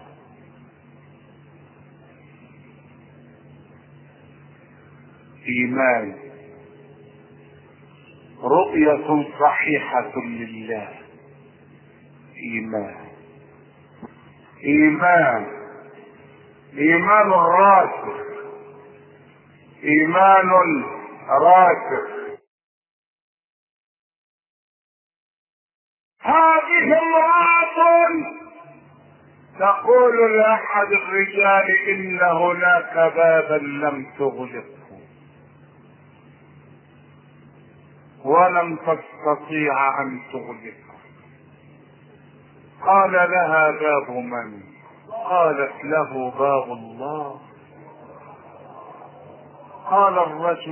ايمان، رؤية صحيحة لله، ايمان ايمان ايمان راسخ، ايمان راسخ. هذه امرأة تقول لاحد الرجال: ان هناك بابا لم تغلقه ولم تستطيع ان تغلقه. قال لها: باب من؟ قالت له: باب الله. قال الرجل: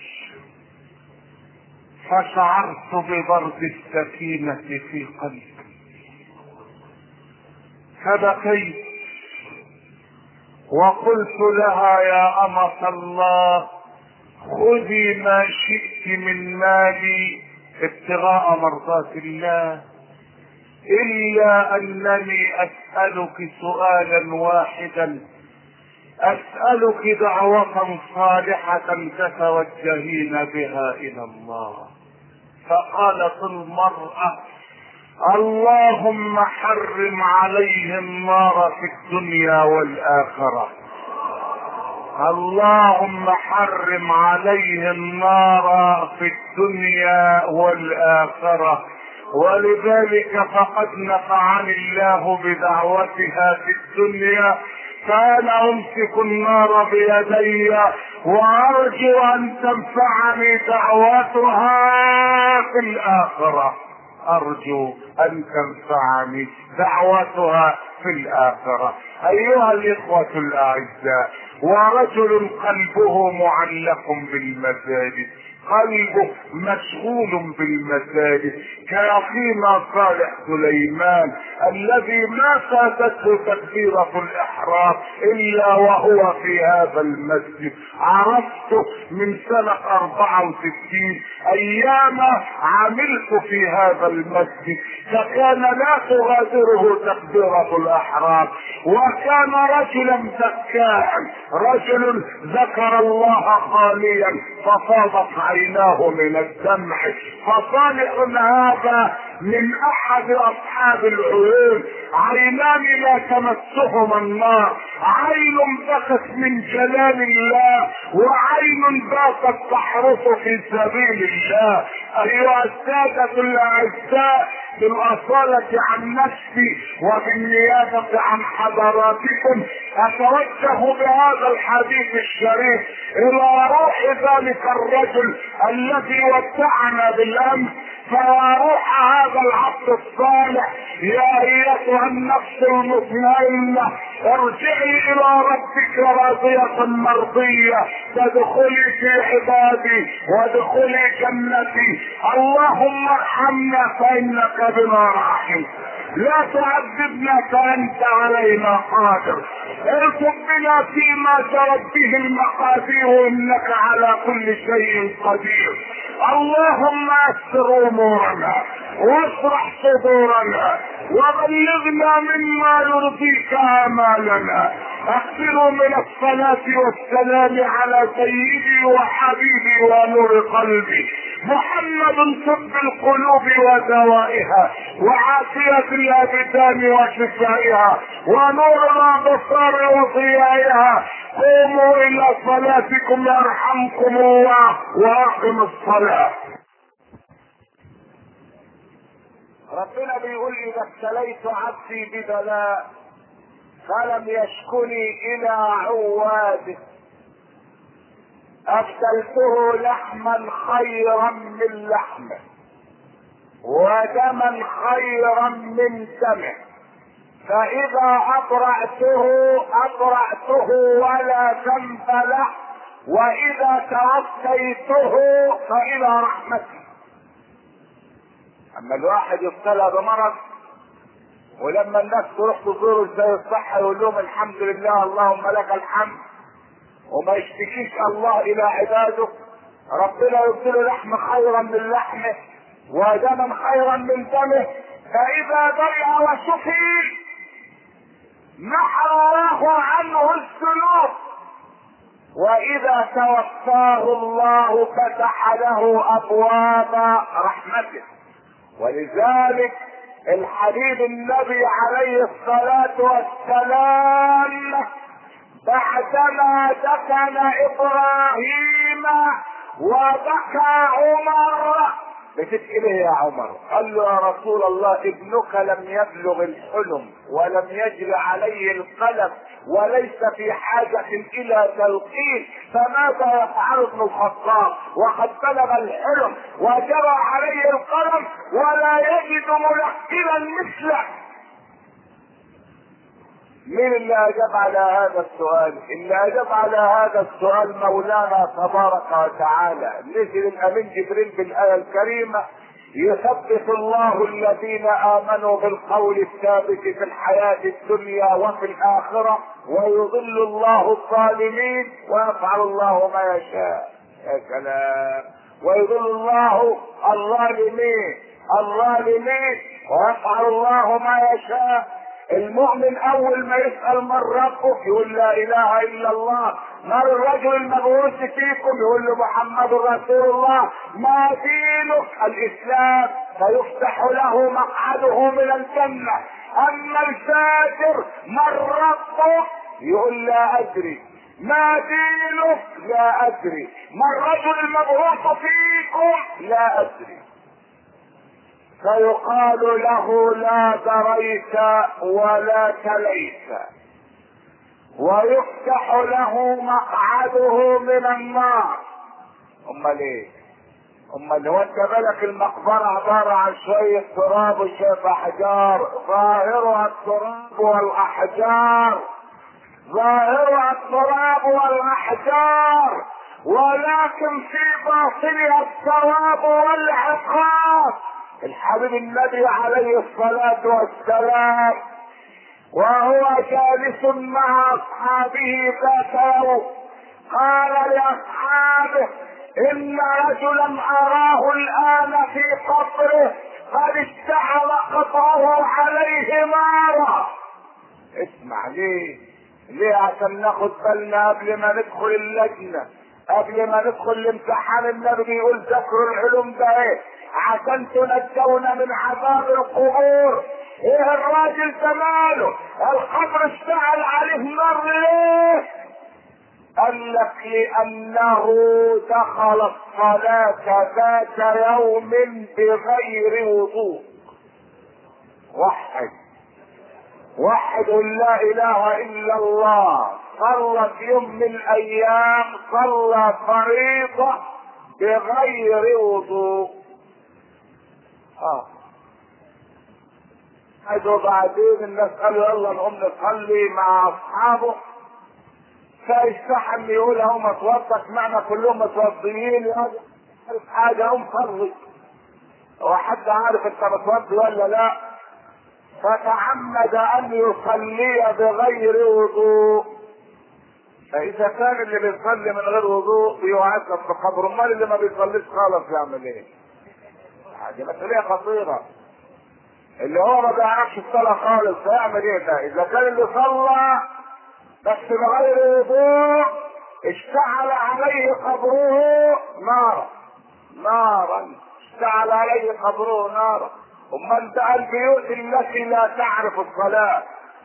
فشعرت ببرد السكينة في قلبي فبكيت وقلت لها: يا أمة الله، خذي ما شئت من مالي ابتغاء مرضات الله، إلا أنني أسألك سؤالا واحدا، أسألك دعوة صالحة تتوجهين بها إلى الله. فقالت المرأة: اللهم حرم عليه النار في الدنيا والآخرة، اللهم حرم عليه النار في الدنيا والآخرة. ولذلك فقد نفعني الله بدعوتها في الدنيا، فأنا أمسك النار بيدي وأرجو أن تنفعني دعوتها في الآخرة، أرجو أن تنفعني دعوتها في الآخرة. أيها الإخوة الأعزاء، ورجل قلبه معلق بالمساجد، قلبه مشغول بالمساجد كأخينا صالح سليمان الذي ما فاتته تكبيرة الاحرام الا وهو في هذا المسجد. عرفته من سنة اربعة وستين ايام عملت في هذا المسجد، فكان لا تغادره تكبيرة الاحرام، وكان رجلا ذكاء، رجل ذكر الله خاليا ففاضت عيناه من الدمع. فصالح هذا من احد اصحاب العيون، عينان لا تمسهما النار، عين بكت من جلال الله، وعين باتت تحرس في سبيل الله. ايها السادة الاعزاء، بالاصالة عن نفسي وبالنيابة عن حضراتكم اتوجه بهذا الحديث الشريف الى روح ذلك الرجل الذي ودعنا بالامس. فيا روح هذا العبد الصالح، يا ايتها النفس المطمئنة، ارجعي الى ربك راضية مرضية، تدخلي في عبادي وادخلي جنتي. اللهم ارحمنا فانك بنا راحم، لا تعذبنا فانت علينا قادر، ارفق بنا فيما جرت به المقادير انك على كل شيء قدير. اللهم يسر امورنا واشرح صدورنا وبلغنا مما يرضيك امالنا. اكثروا من الصلاة والسلام على سيدي وحبيبي ونور قلبي محمد، طب القلوب ودوائها وعافية الابدان وشفائها ونور الابصار وضيائها. قوموا الى صلاتكم يرحمكم الله واقم الصلاة. ربنا بيقول اذا ابتليت عبدي ببلاء فلم يشكني الى عواده ابدلته لحما خيرا من لحمه ودما خيرا من دمه، فاذا ابرأته ابرأته ولا ذنب له، واذا توفيته فالى رحمتي. اما الواحد يبتلى بمرض ولما الناس تروح تزوره ازاي الصحه يقول لهم الحمد لله اللهم لك الحمد، وما يشتكيش الله الى عباده، ربنا يبدله لحم خيرا من لحمه ودما خيرا من دمه. فاذا برئ وشفي محى الله عنه الذنوب، واذا توفاه الله فتح له ابواب رحمته. ولذلك الحبيب النبي عليه الصلاة والسلام بعدما دفن ابراهيم وبكى عمر، بتبكي ليه يا عمر؟ قال له يا رسول الله ابنك لم يبلغ الحلم ولم يجري عليه القلم وليس في حاجة الى تلقين، فماذا يفعل ابن الخطاب وقد بلغ الحلم وجرى عليه القلم ولا يجد ملقنا مثله؟ مين اللي اجاب على هذا السؤال؟ اللي اجاب على هذا السؤال مولانا تبارك وتعالى. نزل الامين جبريل بالايه الكريمه: يثبت الله الذين امنوا بالقول الثابت في الحياه الدنيا وفي الاخره ويضل الله الظالمين ويفعل الله ما يشاء. يا سلام! ويضل الله الظالمين الظالمين ويفعل الله ما يشاء. المؤمن اول ما يسأل من ربك يقول لا اله الا الله. ما الرجل المبعوث فيكم يقول له محمد رسول الله. ما دينك؟ الاسلام. فيفتح له مقعده من الجنة. اما الفاجر من ربك يقول لا ادري. ما دينك؟ لا ادري. ما الرجل المبعوث فيكم؟ لا ادري. فيقال له لا دريت ولا تليت، ويفتح له مقعده من النار. امال ايه؟ امال هو انت بالك المقبره عباره عن شويه تراب وشويه احجار، ظاهرها التراب والاحجار، ظاهرها التراب والاحجار، ولكن في باطنها الثواب والعقاب. الحبيب النبي عليه الصلاة والسلام وهو جالس مع اصحابه ذات يوم قال لاصحابه ان رجلا اراه الان في قبره قد اشتعل قبره عليه نارا. اسمع ليه؟ ليه؟ عشان ناخد بالنا قبل ما ندخل اللجنة، قبل ما ندخل الامتحان. النبي بيقول ذكروا العلوم ده ايه؟ عشان تنجون من عذاب القبور. ايه الراجل ده ماله؟ القبر اشتعل عليه نار ليه؟ قال لك لانه دخل الصلاة ذات يوم بغير وضوء. وحد وحد لا اله الا الله. صلى في يوم من الايام صلى فريضة بغير وضوء. اه وبعدين الناس قالوا يلا نقوم نصلي مع اصحابه، فاستحم يقول هم اتوضى، سمعنا كلهم متوضيين، عارف حاجه قوم صلي. هو حد عارف انت متوضي ولا لا؟ فتعمد ان يصلي بغير وضوء. فاذا كان اللي بيصلي من غير وضوء بيعذب في قبره، امال اللي ما بيصليش خالص يعمل ايه؟ هذه مسؤوليه خطيره. اللي هو ما بيعرفش الصلاه خالص هيعمل ايه ده؟ اذا كان اللي صلى بس بغير وضوء اشتعل عليه قبره نارا نارا اشتعل عليه قبره نارا. امال ده البيوت التي لا تعرف الصلاة،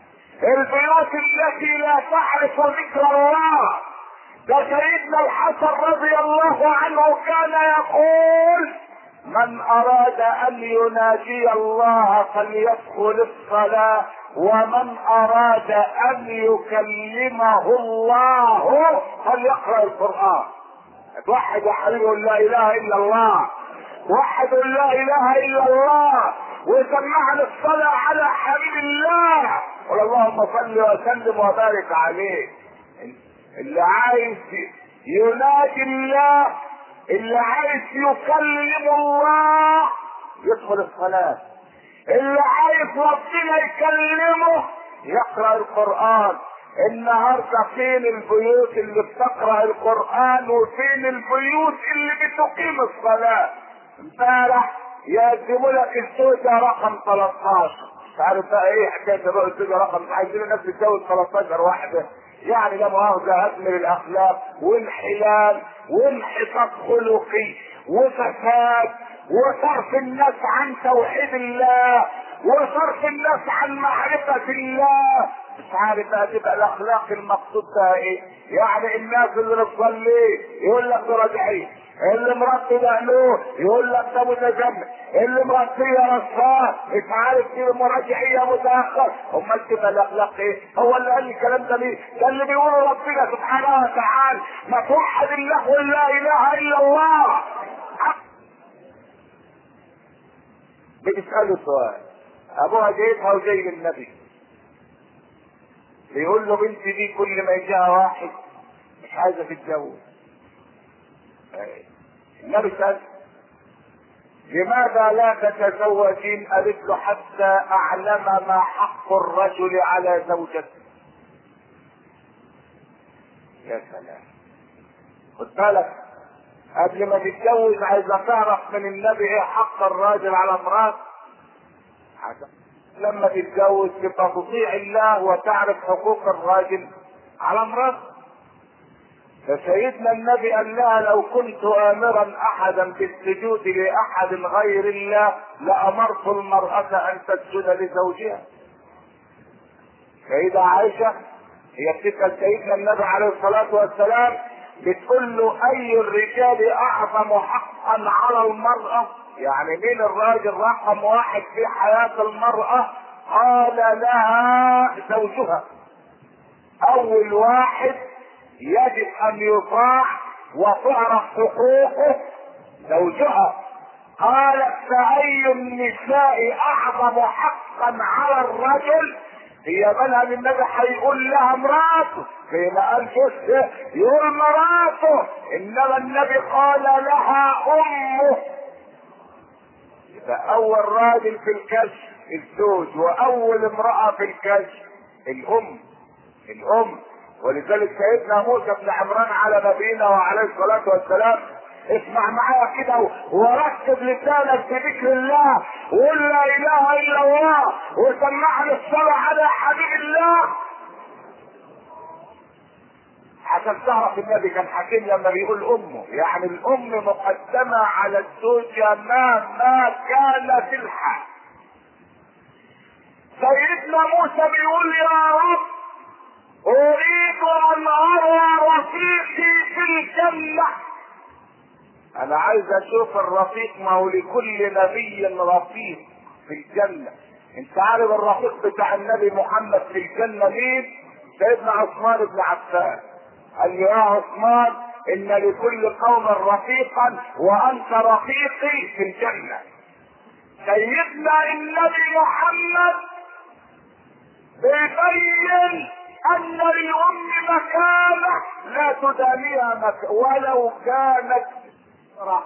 البيوت التي لا تعرف ذكر الله. ده سيدنا الحسن رضي الله عنه كان يقول من اراد ان يناجي الله فليدخل الصلاة، ومن اراد ان يكلمه الله فليقرأ القرآن. توحد يا حبيبي لا اله الا الله، وحد لا اله الا الله، وسمعنا الصلاة على حبيب الله، قل اللهم صل وسلم وبارك عليه. اللي عايز يناجي الله، اللي عايز يكلم الله يدخل الصلاة، اللي عايز ربنا يكلمه يقرأ القرآن. النهارده فين البيوت اللي بتقرأ القرآن وفين البيوت اللي بتقيم الصلاة؟ امبارح يقدموا لك الزوجة رقم ثلاثة عشر، مش عارف بقى ايه حكاية بقى الزوجة رقم، عايزين الناس تتجوز ثلاثة عشر واحدة، يعني لا مؤاخذة هدم الاخلاق وانحلال وانحطاط خلقي وفساد وصرف الناس عن توحيد الله وصرف الناس عن معرفة الله. مش عارف بقى تبقى الاخلاق المقصود بها ايه؟ يعني الناس اللي بتصلي يقول لك ده رجعي، اللي مربي بقلوه يقول لك ده متجمد، اللي مربيه رصاه مش عارف ايه مراجعيه متاخر. امال تبقى الاخلاق ايه؟ هو اللي قال الكلام ده ليه؟ ده اللي بيقوله ربنا سبحانه وتعالى ما توحد الله ولا اله الا الله. بتساله سؤال، ابوها جايبها وجاي للنبي بيقول له بنتي دي كل ما يجيها واحد مش عايزه تتجوز. النبي سأل لماذا لا تتزوجين؟ قالت له حتى اعلم ما حق الرجل على زوجته. يا سلام، خد بالك قبل ما تتجوز عايزه تعرف من النبي ايه حق الراجل على امراته، لما تتجوز تبقى تطيع الله وتعرف حقوق الراجل على امراته. فسيدنا النبي قال لها لو كنت امرا احدا بالسجود لاحد غير الله لامرت المرأة ان تسجد لزوجها. سيدة عائشة هي بتسأل سيدنا النبي عليه الصلاة والسلام بتقول له اي الرجال اعظم حقا على المرأة، يعني مين الراجل رقم واحد في حياة المرأة؟ قال لها زوجها. اول واحد يجب ان يطاع وتعرف حقوقه زوجها. قالت فاي النساء اعظم حقا على الرجل؟ هي بالها من النبي هيقول لها مراته، فيما قال جوزها يقول مراته، انما النبي قال لها امه. فاول راجل في الكشف الزوج، واول امرأة في الكشف الام الام ولذلك سيدنا موسى بن عمران على نبينا وعليه الصلاة والسلام، اسمع معايا كده وركب لسانك بذكر الله وقول لا اله الا الله وسمعني الصلاة على حبيب الله عشان تعرف النبي كان حكيم لما بيقول امه، يعني الام مقدمة على الزوجة مهما كانت الحال. سيدنا موسى بيقول يا رب اريد ان ارى رفيقي في الجنة. انا عايز اشوف الرفيق، ما هو لكل نبي رفيق في الجنة. انت عارف الرفيق بتاع النبي محمد في الجنة مين؟ سيدنا عثمان بن عفان. قال يا عثمان ان لكل قوم رفيقا وانت رفيقي في الجنة. سيدنا النبي محمد بيبين ان للام مكانه لا تدانيها مك... ولو كانت كفرة.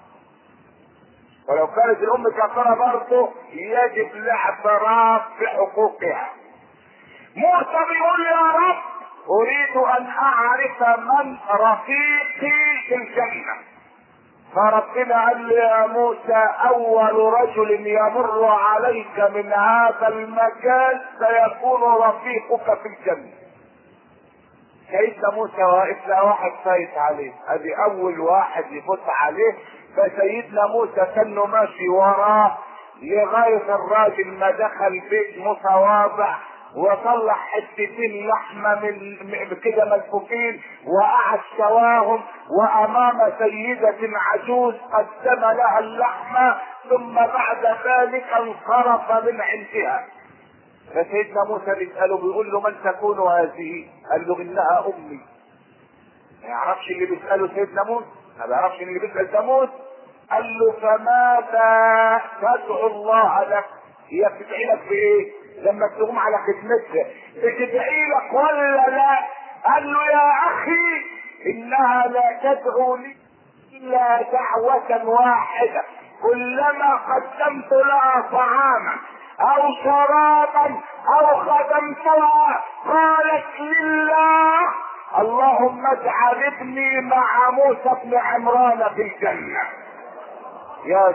ولو كانت الام كفرة برضه يجب الاعتراف بحقوقها. موسى بيقول يا رب اريد ان اعرف من رفيقي في الجنة. فربنا قال لي يا موسى اول رجل يمر عليك من هذا المكان سيكون رفيقك في الجنة. سيدنا موسى واقف له واحد فايت عليه، ادي اول واحد يفوت عليه. فسيدنا موسى كانه ماشي وراه لغاية الراجل ما دخل بيت متواضع وطلع حتتين لحمة من كده ملفوفين وقعد شواهم، وامام سيدة عجوز قدم لها اللحمة ثم بعد ذلك انصرف من عندها. فسيدنا موسى بيسأله بيقول له من تكون هذه؟ قال له انها امي. ما يعرفش اللي بيسأله سيدنا موسى، ما بيعرفش اللي بيسأل ده موسى. قال له فماذا تدعو الله لك؟ هي بتدعي لك بايه؟ لما تقوم على خدمتها بتدعي لك ولا لا؟ قال له يا اخي انها لا تدعو لي الا دعوة واحدة، كلما قدمت لها طعاما او شرابا او خدمتها قالت لله اللهم اجعل ابني مع موسى بن عمران في الجنة. يا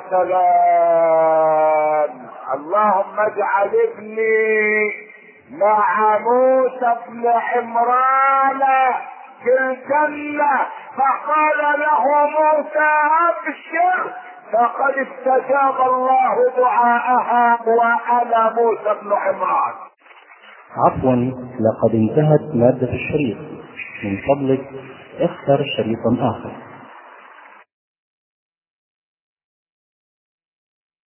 سلام، اللهم اجعل ابني مع موسى بن عمران في الجنة. فقال له موسى ابشر فقد استجاب الله دعاءها وانا موسى بن عمران. عفوا، لقد انتهت مادة الشريط، من فضلك اختر شريطا اخر.